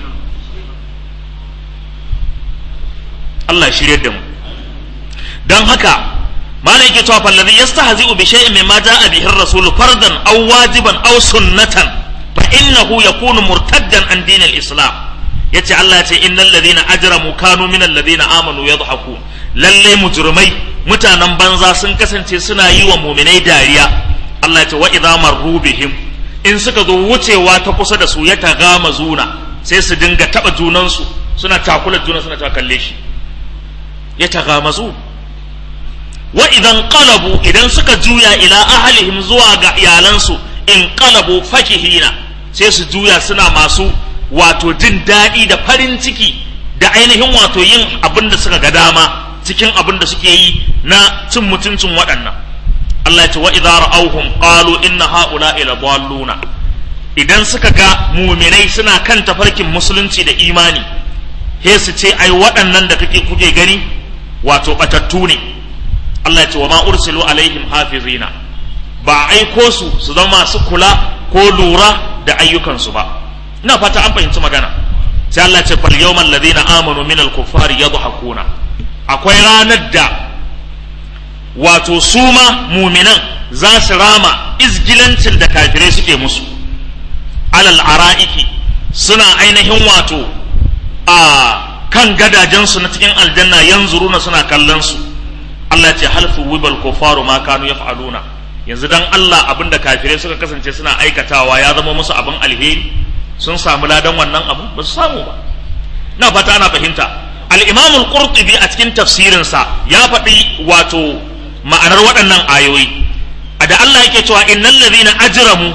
Allah shirye da mu. Dan haka malai yake cewa fallazi yastahzi'u bi shay'in mimma ja'a bihi ar-rasul fardan aw wajiban aw sunnatan fa innahu yakunu murtaddan an din al-islam. Yace Allah ya ce innal ladina ajramu kanu min alladhina amanu yadhhakun. Lalle mujrimai mutanen banza sun kasance suna yi wa mu'minai dariya. Allah ya ce wa idza marru bihim, in suka zo wucewa ta kusa da su ya tagama zuna, sai su dinga taba junansu, suna takula juna, suna ta kalle shi, ya tagama zu. Wa idan qalabu, idan suka juya ila ahlihim zuwa ga iyalansu, in qalabu fakihina, sai su juya suna masu wato jin daɗi da farin ciki da ainihin wato yin abin da suka ga dama cikin abin da suke yi na cin mutuncin waɗannan. Allah ya ce wa idza ra'awhum qalu inna ha'ula'i la dalluna, idan suka ga mu'minai suna kan tafarkin musulunci da imani, he su ce ai waɗannan da kake kuke gani wato batattu ne. Allah ya ce wa ma ursilu alaihim hafizina, ba aiko su su zama masu kula ko lura da ayyukansu ba. Ina fata an fahimci magana. Sai Allah ya ce fal yawmal ladina amanu minal kuffari yadhakuna, akwai ranar da wato su ma muminan za su rama izgilancin da kafirai suke musu. Alal ara'iki, suna ainihin wato a kan gadajensu na cikin aljanna, yanzuruna suna kallon su. Allah ya ce hal thuwibal kufaru ma kanu yaf'aluna, yanzu dan Allah abinda kafirai suka kasance suna aikatawa ya zama musu abin alheri, sun samu ladan wannan abu? Ba su samu ba. Ina fata ana fahimta. Al-Imam al-Qurtubi a cikin tafsirinsa ya faɗi wato ma'anar waɗannan ayoyi, da Allah yake cewa innal ladhina ajramu,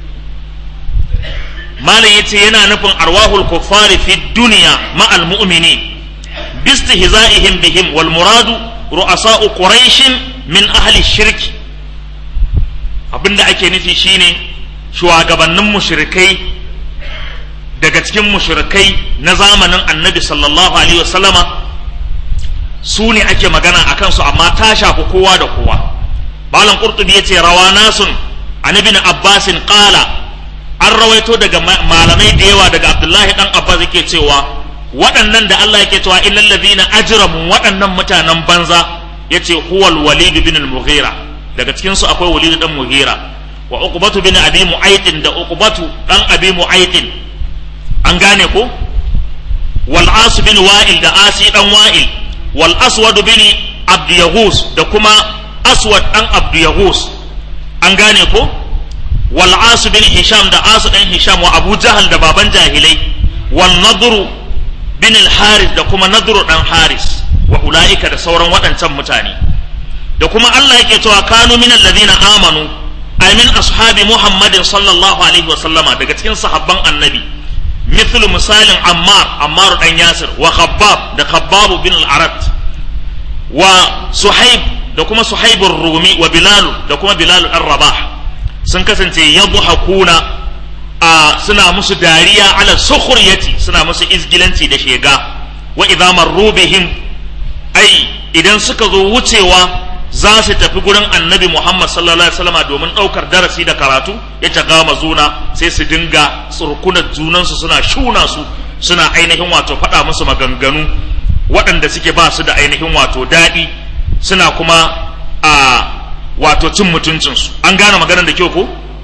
malam yace yana nufin arwahul kuffari fi dunya ma'al mu'minin bistihza'ihim bihim wal muradu ru'asa'u quraish min ahli shirki. Abinda ake nufi shine shugabannin mushrikai daga cikin mushrikai na zamanin Annabi sallallahu alaihi wasallama, su ne ake magana a kansu, amma ta shafi kowa da kowa. Malam Qurtubi yace rawa nasun an ibn Abbas qala, an rawaito daga malamai da yawa daga Abdullahi dan Abbas yake cewa waɗannan da Allah yake cewa illal ladina ajramu, waɗannan mutanen banza, yace huwal Walid bin al-Mughira, daga cikin su akwai Walid dan Mughira, wa Uqbatu bin Abi Mu'ayth da Uqbatu dan Abi Mu'ayth, an gane ko, wal As bin Wa'il da Asi dan Wa'il, wal Aswad bin Abd Yaghus da kuma Aswad dan Abd Yaghus, an gane ko, wal As bin Hisham da As dan Hisham, wa Abu Jahal da baban jahilai, wal Nadr bin al-Haris da kuma Nadr dan Haris, wa ulaika da sauran waɗancan mutane. Da kuma Allah yake cewa kanu min alladhina amanu, ay min ashabi Muhammadin sallallahu alaihi wa sallama, daga cikin sahabban Annabi, mithlu misalin Ammar, Ammar dan Yasir, wa Khabbab da Khabbab bin al-Arat, wa Suhaib da kuma Suhaib ar-Rumi, wa Bilal da kuma Bilal dan Rabah, sun kasance yadhakuna a suna musu dariya ala sukhriyati, suna musu izgilanci da shega. Wa idza marru bihim, ai idan suka zo wucewa za su tafi gurin Annabi Muhammad sallallahu alaihi wasallam domin daukar darasi da karatu, ya taga mazuna, sai su dinga tsurkunar junansu, suna shuna su, suna ainihin wato faɗa musu maganganu waɗanda suke ba su da ainihin wato daɗi suna kuma a wato cin mutuncinsu. An gane maganar da kyau ko?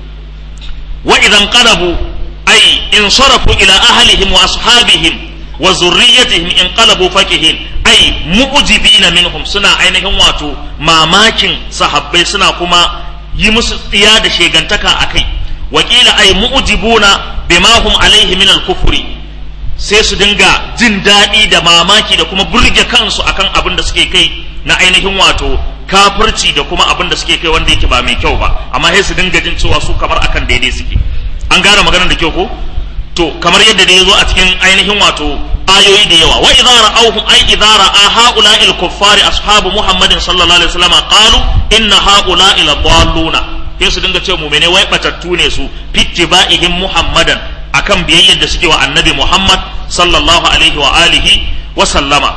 wa idan qalabu ay in sarafu ila ahlihim wa ashabihim wa zurriyatihim in qalabu fakihin ay mu'jibina minhum, suna ainihin wato mamakin sahabbai suna kuma yi musu tsiya da shegantaka akai. wakila ay mu'jibuna bima hum alaihi min al-kufri, sai su dinga jin daɗi da mamaki da kuma burge kansu akan abin da suke kai na ainihin wato kafirci da kuma abin da suke kai wanda yake ba mai kyau ba, amma sai su dinga jin cewa su kamar akan daidai suke. An gane maganar da kyau ko? To kamar yadda da yazo a cikin ainihin wato ayoyi da yawa, wa idza ra'awhum ay idza ra'a ha'ula'il kuffari ashabu muhammadin sallallahu alaihi wasallam qalu inna ha'ula'i ladalluna, sai su dinga cewa mu'mine wai batattu ne su fittiba'ihim muhammadan, akan biyayyar da suke wa annabi Muhammad sallallahu alaihi wa alihi wa sallama.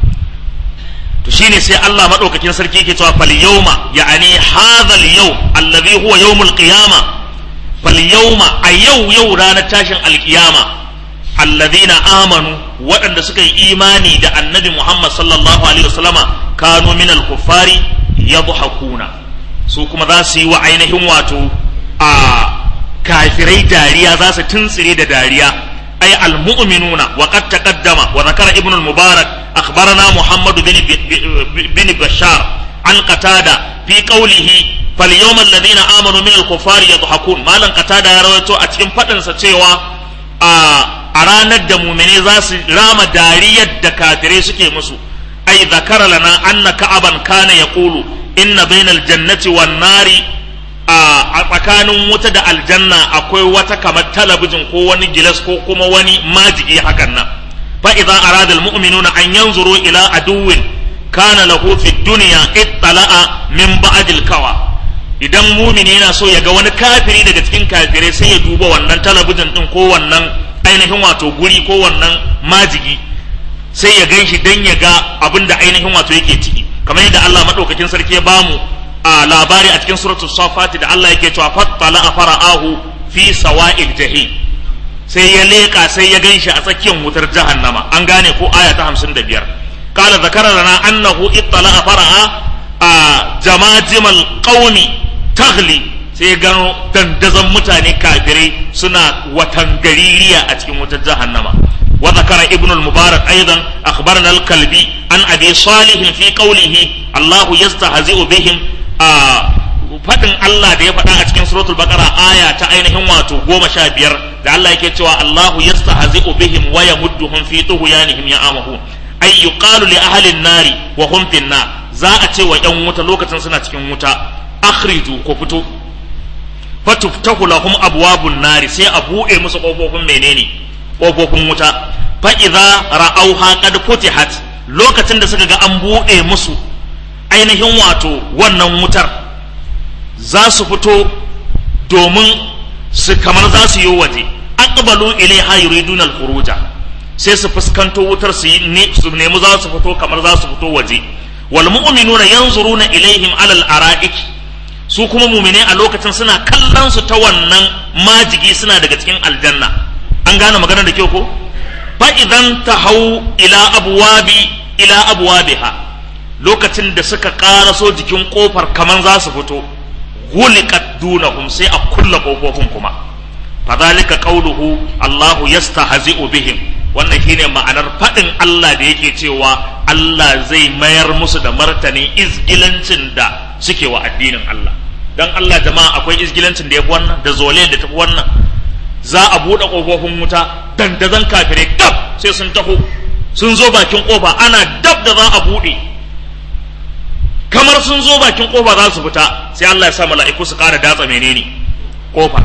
To shine sai Allah madaukakin sarki yake cewa fal yawma, ya'ani hadha al yawm alladhi huwa yawmul qiyama, fal yawma a yau yau ranar tashin alkiyama, alladhina amanu, waɗanda suka yi imani da annabi Muhammad sallallahu alaihi wa sallama, kanu min al kuffari yadhakuna, su kuma za su yi wa ainihin wato a kafirai dariya, za su tuntsire da dariya. ay almu'minuna wa qad taqaddama wa zakara ibn al-mubarak akhbarana muhammad bin bin bashar an qatada fi qawlihi fal yawma alladhina amanu min al-kuffari yadhakun. malan qatada ya rawaito a cikin fadin sa cewa a ranar da mu'mini za su rama dariyar da kafirai suke musu. ay zakara lana anna ka'aban kana yaqulu inna bainal jannati wan nari, a tsakanin wuta da aljanna akwai wata kamar talabijin ko wani gilas ko kuma wani majigi hakan nan. fa idza arada almu'minuna an yanzuru ila aduwwin kana lahu fi dunya ittala'a min ba'd alkawa, idan mu'mini yana so ya ga wani kafiri daga cikin kafirai sai ya duba wannan talabijin din ko wannan ainihin wato guri ko wannan majigi, sai ya ganshi dan ya ga abinda ainihin wato yake ciki, kamar yadda Allah madaukakin sarki ya bamu a labari a cikin suratul safat da Allah yake cewa fattala fara'ahu fi sawa'il jahim, sai ya leka sai ya ganshi a tsakiyar wutar jahannama. An gane ko? aya ta hamsin da biyar. qala zakara lana annahu ittala fara'a a jamajimal qaumi taghli, sai ya gano dandazan mutane kafirai suna watangaririya a cikin wutar jahannama. وذكر ابن المبارك أيضا أخبرنا الكلبي عن أبي صالح في قوله الله يستهزئ بهم. faɗin Allah da ya faɗa a cikin suratul baqara aya ta ainihin wato goma sha biyar da Allah yake cewa Allahu yastahzi'u bihim wa yamudduhum fi tughyanihim ya'amahun, ay yuqalu li ahli an-nari wa hum fi an-nar, za a ce wa ƴan wuta lokacin suna cikin wuta akhriju, ko fito, fatuftahu lahum abwabun nari, sai a buɗe musu ƙofofin menene, ƙofofin wuta. fa idza ra'awha qad futihat, lokacin da suka ga an buɗe musu ainihin wato wannan wutar, za su fito domin su kamar za su yi waje. aqbalu ilaiha yuriduna al-khuruja, sai su fuskanto wutar su su nemi za su fito kamar za su fito waje. wal mu'minuna yanzuruna ilaihim ala al-ara'ik, su kuma mu'mine a lokacin suna kallon su ta wannan majigi, suna daga cikin aljanna. An gane maganar da kyau ko? fa idan tahau ila abwabi ila abwabiha, lokacin da suka karaso jikin kofar kaman za su fito, ghuliqat dunahum, sai a kulla kofofin kuma. fadhalika qawluhu Allahu yastahzi'u bihim, wannan shine ma'anar fadin Allah da yake cewa Allah zai mayar musu da martani izgilancin da suke wa addinin Allah. dan Allah jama'a, akwai izgilancin da yafi wannan, da zole da tafi wannan. za a buɗe ƙofofin wuta, dandazon kafirai dab sai sun taho, sun zo bakin ƙofa, ana dab da za a buɗe, kamar sun zo bakin ƙofa za su fita, sai Allah ya sa mala'iku su ƙara datsa menene ƙofa.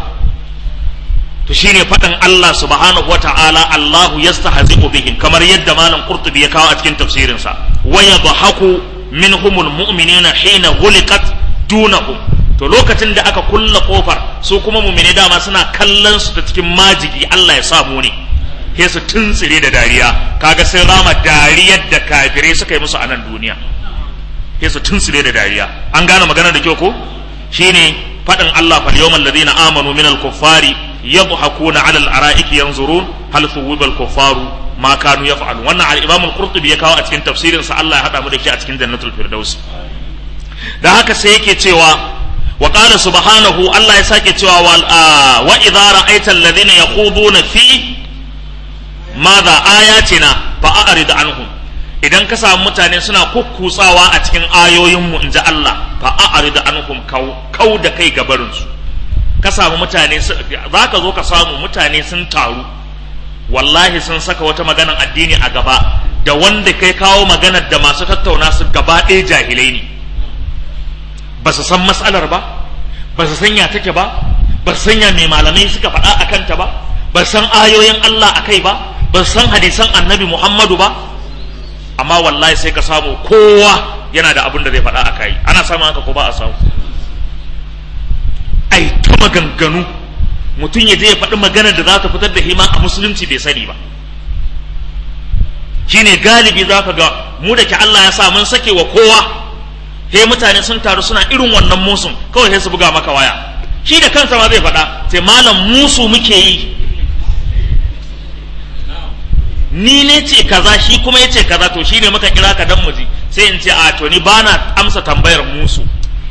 to shine faɗin Allah subhanahu wata'ala Allahu yastahzi'u bihim, kamar yadda malam Qurtubi ya kawo a cikin tafsirinsa, wa yadhaku minhumul mu'minina hina ghuliqat dunahum. to lokacin da aka kulla kofar, su kuma mu'mine dama suna kallon su ta cikin majigi, Allah ya samu ne, sai su tuntsire da dariya. kaga sai rama dariyar da kafirai suka yi musu a nan duniya, sai su tuntsire da dariya. An gane magana da kyau ko? shine fadin Allah, fal yawmal ladina amanu minal kuffari yadhakuna 'ala al-ara'iki yanzurun hal thuwiba al-kuffaru ma kanu yaf'alun. Wannan al-Imam al-Qurtubi ya kawo a cikin tafsirin sa, Allah ya hada mu da shi a cikin Jannatul Firdaus. Da haka sai yake cewa wa qala subhanahu, Allah ya sake cewa wa idza ra'aita alladhina yakhuduna fi madha ayatina fa'arid anhum. Idan ka samu mutane suna kukkutsawa a cikin ayoyinmu, in ji Allah, fa'arid anhum, kau da kai gabarinsu. Ka samu mutane, za ka zo ka samu mutane sun taru, wallahi sun saka wata maganar addini a gaba, da wanda kai kawo maganar da masu tattauna su gaba ɗaya jahilai ne, ba su san matsalar ba, ba su sanya take ba, ba su sanya mai malamai suka faɗa a kanta ba, ba su san ayoyin Allah a kai ba, ba su san hadisan annabi Muhammadu ba. Amma wallahi sai ka samu kowa yana da abin da zai faɗa a kai. Ana samun haka ko ba a samu? Ai ta maganganu, mutum ya je ya faɗi maganar da za ta fitar da hima a musulunci bai sani ba. Shine galibi za ka ga mu da ke Allah ya sa mun sake wa kowa, he mutane sun taru suna irin wannan musun, kawai sai su buga maka waya. Shi da kansa ma zai faɗa, sai malam musu muke yi, ni ne ce kaza shi kuma yace kaza, to shine muka kira ka dan muji. Sai in ce a to ni bana amsa tambayar musu.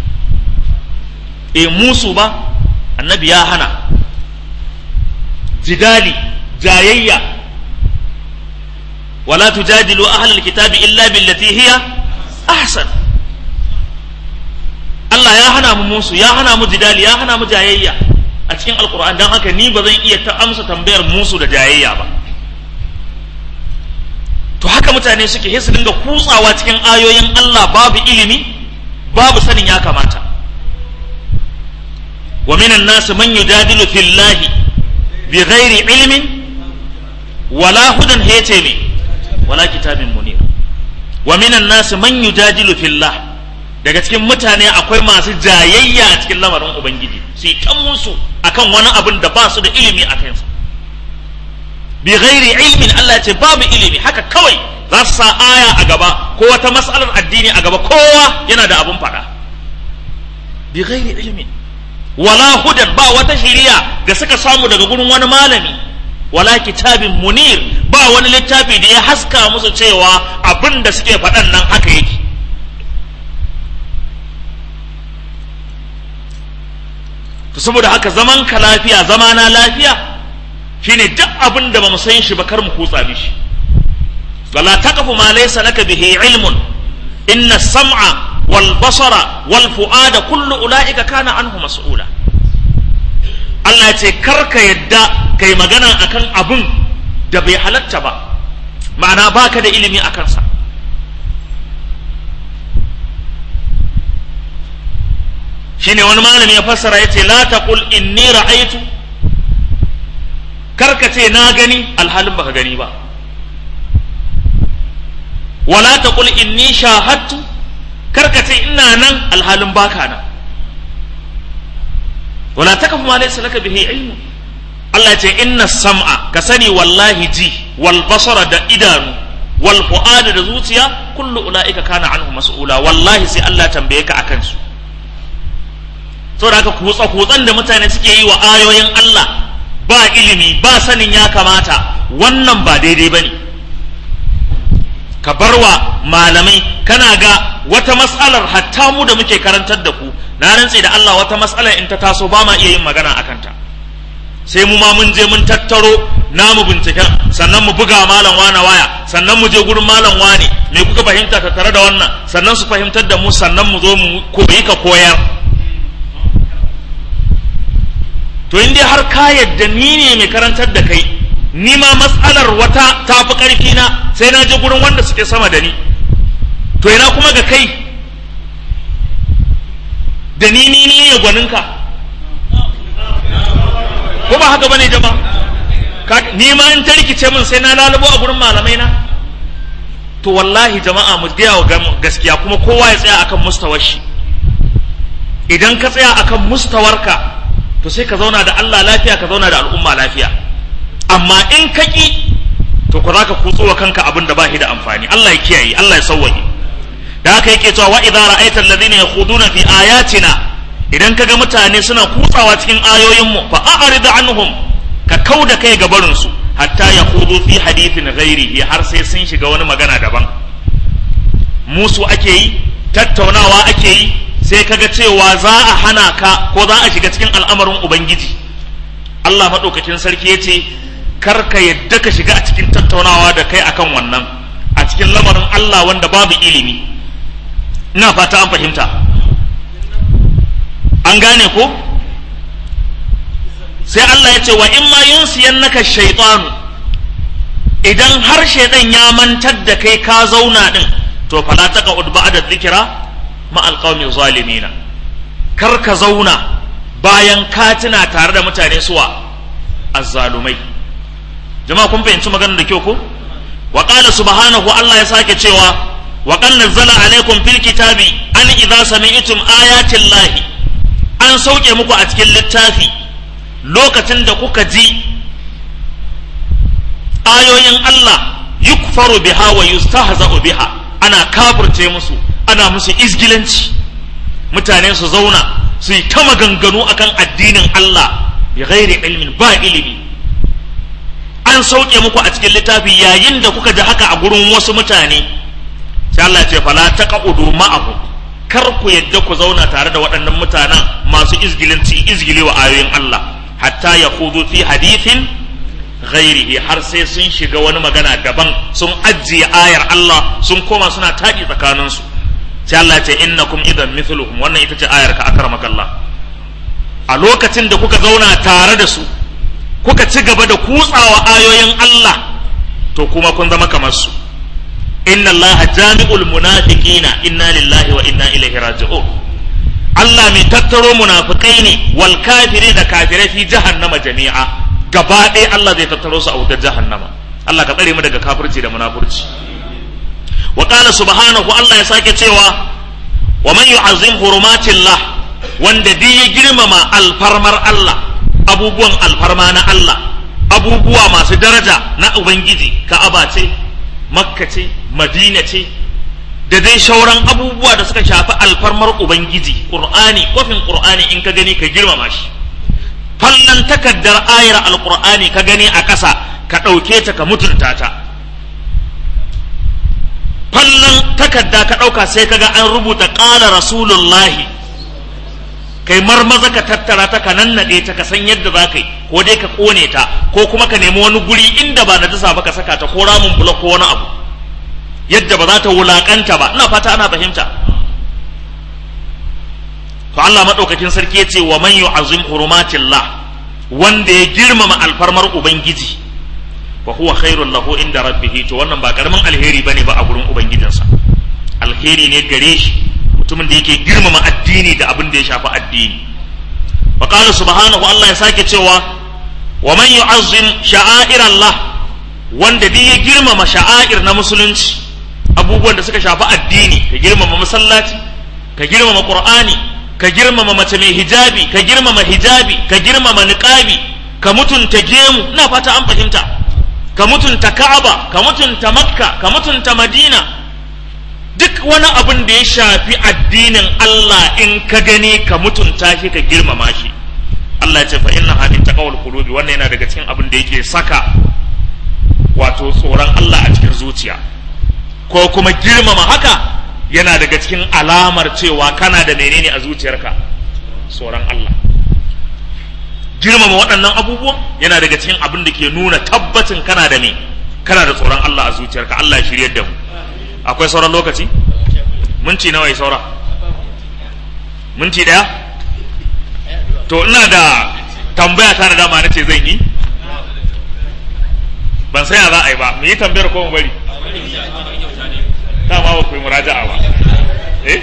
E musu ba, annabi ya hana. Jidali, jayayya, wala tujadilu ahlal kitabi illa billati hiya ahsan. Allah ya hana mu musu, ya hana mu jidali, ya hana mu jayayya a cikin alkur'an. Dan haka ni ba zan iya ta amsa tambayar musu da jayayya ba. To haka mutane suke, sai su dinga kutsawa cikin ayoyin Allah babu ilimi, babu sanin ya kamata. Wa minan nas man yujadilu fillahi bighairi ilmin wala hudan, yace me, wala kitabin munir. Wa minan nas man yujadilu fillah, daga cikin mutane akwai masu jayayya a cikin lamarin ubangiji, su yi ta musu akan wani abin da ba su da ilimi a kansa. Bi ghairi ilmin, Allah ce babu ilimi, haka kawai za su sa aya a gaba ko wata mas'alar addini a gaba, kowa yana da abun faɗa. Bi ghairi ilmin wala hudan, ba wata shiriya da suka samu daga gurin wani malami, wala kitabin munir, ba wani littafi da ya haska musu cewa abin da suke faɗan nan haka yake. To saboda haka zaman ka lafiya, zamana lafiya, shine duk abin da ba mu san shi ba kar mu kutsa mishi. wala taqfu ma laysa laka bihi ilmun inna as-sam'a wal basara wal fu'ada kullu ulaika kana anhu mas'ula. Allah ce karka yadda kai magana akan abun da bai halatta ba, ma'ana baka da ilimi akan sa. Shine wani malami ya fassara yace la taqul inni ra'aytu, karka ce na gani alhalin baka gani ba. Wala taqul inni shahadtu, karka ce ina nan alhalin baka nan. Wala taqfu ma laysa laka bihi ilmu. Allah ce inna sam'a, ka sani wallahi ji, wal basara da idanu, wal fu'ada da zuciya, kullu ulaika kana anhu mas'ula. Wallahi sai Allah tambaye ka akan su. Saboda haka kutsa kutsan da mutane suke yi wa ayoyin Allah ba ilimi ba sanin ya kamata, wannan ba daidai bane. Ka barwa malamai, kana ga wata mas'alar hatta mu da muke karantar da ku, na rantse da Allah wata mas'alar in ta taso ba ma iya yin magana akan ta, sai mu ma mun je mun tattaro namu binciken, sannan mu buga malam wane waya, sannan mu je gurin malam wane me kuka fahimta ta tare da wannan, sannan su fahimtar da mu, sannan mu zo mu koyi ka koyar. To in dai har ka yadda ni ne mai karantar da kai, ni ma matsalar wata tafi ƙarfi na, sai na je gurin wanda suke sama da ni, to ina kuma ga kai da ni ni ne gwaninka, ko ba haka bane jama'a? Ni ma in ta rikice min sai na lalubo a gurin malamai na. To wallahi jama'a mu gaya wa gaskiya, kuma kowa ya tsaya akan mustawar shi. Idan ka tsaya akan mustawarka, to sai ka zauna da Allah lafiya, ka zauna da al'umma lafiya. Amma in ka ki, to ku za ka kutso wa kanka abin da ba shi da amfani. Allah ya kiyaye, Allah ya sauwaye. Da haka yake cewa wa idza ra'aita alladhina yakhuduna fi ayatina, idan kaga mutane suna kutsawa cikin ayoyin mu, fa a'rid anhum, ka kauda kai ga barin su. hatta yaqudu fi hadithin ghairihi, har sai sun shiga wani magana daban. Musu ake yi, tattaunawa ake yi, sai kaga cewa za a hana ka ko za a shiga cikin al'amarin ubangiji. Allah madaukakin sarki yace kar ka yadda ka shiga a cikin tattaunawa da kai akan wannan, a cikin lamarin Allah wanda babu ilimi. Ina fata an fahimta, an gane ko? Sai Allah ya ce wa in ma yunsiyannaka shaytanu, idan har shaydan ya mantar da kai ka zauna din, to fala taqud ba'da dhikra ma alqawmi zalimina, kar ka zauna bayan ka tuna tare da mutane suwa azzalumai. Jama'a kun fahimci maganar da kyau ko? Wa qala subhanahu, Allah ya sake cewa wa qad nazzala alaykum fil kitabi an idza sami'tum ayatin lahi, an sauke muku a cikin littafi lokacin da kuka ji ayoyin Allah yukfaru biha wa yustahza'u biha, ana kafirce musu, ana musu izgilanci, mutane su zauna su yi ta maganganu akan addinin Allah bi ghairi ilmin, ba ilimi. An sauke muku a cikin littafi yayin da kuka ji haka a gurin wasu mutane, sai Allah ya ce fala taqudu ma'ahu, kar ku yadda ku zauna tare da waɗannan mutanen masu izgilanci, izgili wa ayoyin Allah, hatta yaqudu fi hadithin ghairihi, har sai sun shiga wani magana daban, sun ajiye ayar Allah sun koma suna taɗi tsakaninsu. Sai Allah ce innakum idan mithluhum, wannan ita ce ayar ka akramakallah. A lokacin da kuka zauna tare da su kuka ci gaba da kutsawa ayoyin Allah, to kuma kun zama kamar su. Inna Allah jami'ul munafiqina, inna lillahi wa inna ilaihi raji'un. Allah mai tattaro munafikai ne wal kafiri da kafirai fi jahannama jami'a, gaba ɗaya Allah zai tattaro su a wutar jahannama. Allah ka tsare mu daga kafirci da munafurci. Wa qala subhanahu, Allah ya sake cewa wa man yu'azzim hurumatillah, wanda duk ya girmama alfarmar Allah, abubuwan alfarma na Allah, abubuwa masu daraja na ubangiji, Ka'aba ce, Makka ce, Madina ce, da dai shauran abubuwa da suka shafi alfarmar ubangiji. Qur'ani, kofin Qur'ani in ka gani ka girmama shi, fallan takaddar ayar alqur'ani ka gani a ƙasa ka ɗauke ta ka mutunta ta, fallan takadda ka ɗauka sai kaga an rubuta qala rasulullahi, kai marmaza ka tattara ta ka nannaɗe ta, ka san yadda za ka yi, ko dai ka ƙone ta ko kuma ka nemi wani guri inda ba na dasa ba ka saka ta, ko ramin bulok ko wani abu, yadda ba za ta wulaƙanta ba. Ina fata ana fahimta. To Allah maɗaukakin sarki ya ce wa man yu'azzim hurumatillah, wanda ya girmama alfarmar ubangiji, wa huwa khairul lahu inda rabbih, to wannan ba karamin alheri bane ba a gurin ubangijinsa, alheri ne gare shi mutumin da yake girmama addini da abin da ya shafi addini. Wa qala subhanahu, Allah ya sake cewa wa man yu'azzim sha'airallah, wanda duk ya girmama sha'air na musulunci, abubuwan da suka shafi addini, ka girmama masallaci, ka girmama qur'ani, ka girmama mace mai hijabi, ka girmama hijabi, ka girmama niqabi, ka mutunta gemu. Ina fata an fahimta. Ka mutunta Ka'aba, ka mutunta Makka, ka mutunta Madina, duk wani abin da ya shafi addinin Allah in ka gani ka mutunta shi, ka girmama shi. Allah ya ce fa inna hadin taqawul qulubi, wannan yana daga cikin abin da yake saka wato tsoron Allah a cikin zuciya, ko kuma girmama haka yana daga cikin alamar cewa kana da menene a zuciyarka, tsoron Allah. Girmama waɗannan abubuwan yana daga cikin abin da ke nuna tabbacin kana da me, kana da tsoron Allah a zuciyarka. Allah ya shiryar da mu. Akwai sauran lokaci? Minti nawa ya saura? Minti daya? To ina da tambaya ta da dama na ce zan yi, ban san ya za a yi ba, mu yi tambayar ko mu bari? Dama ba ku yi muraja'a ba. Eh?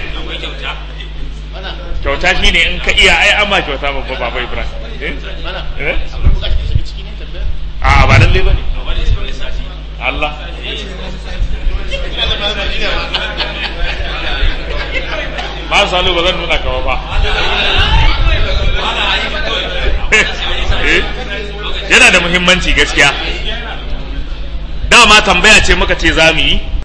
Kyauta shi ne in ka iya, ai an ma kyauta babba baba Ibrahim. Eh? Eh? A ba lalle ba ne. Allah. Ba salu ba zan nuna kawa ba. Yana da muhimmanci gaskiya. Dama tambaya ce muka ce za mu yi.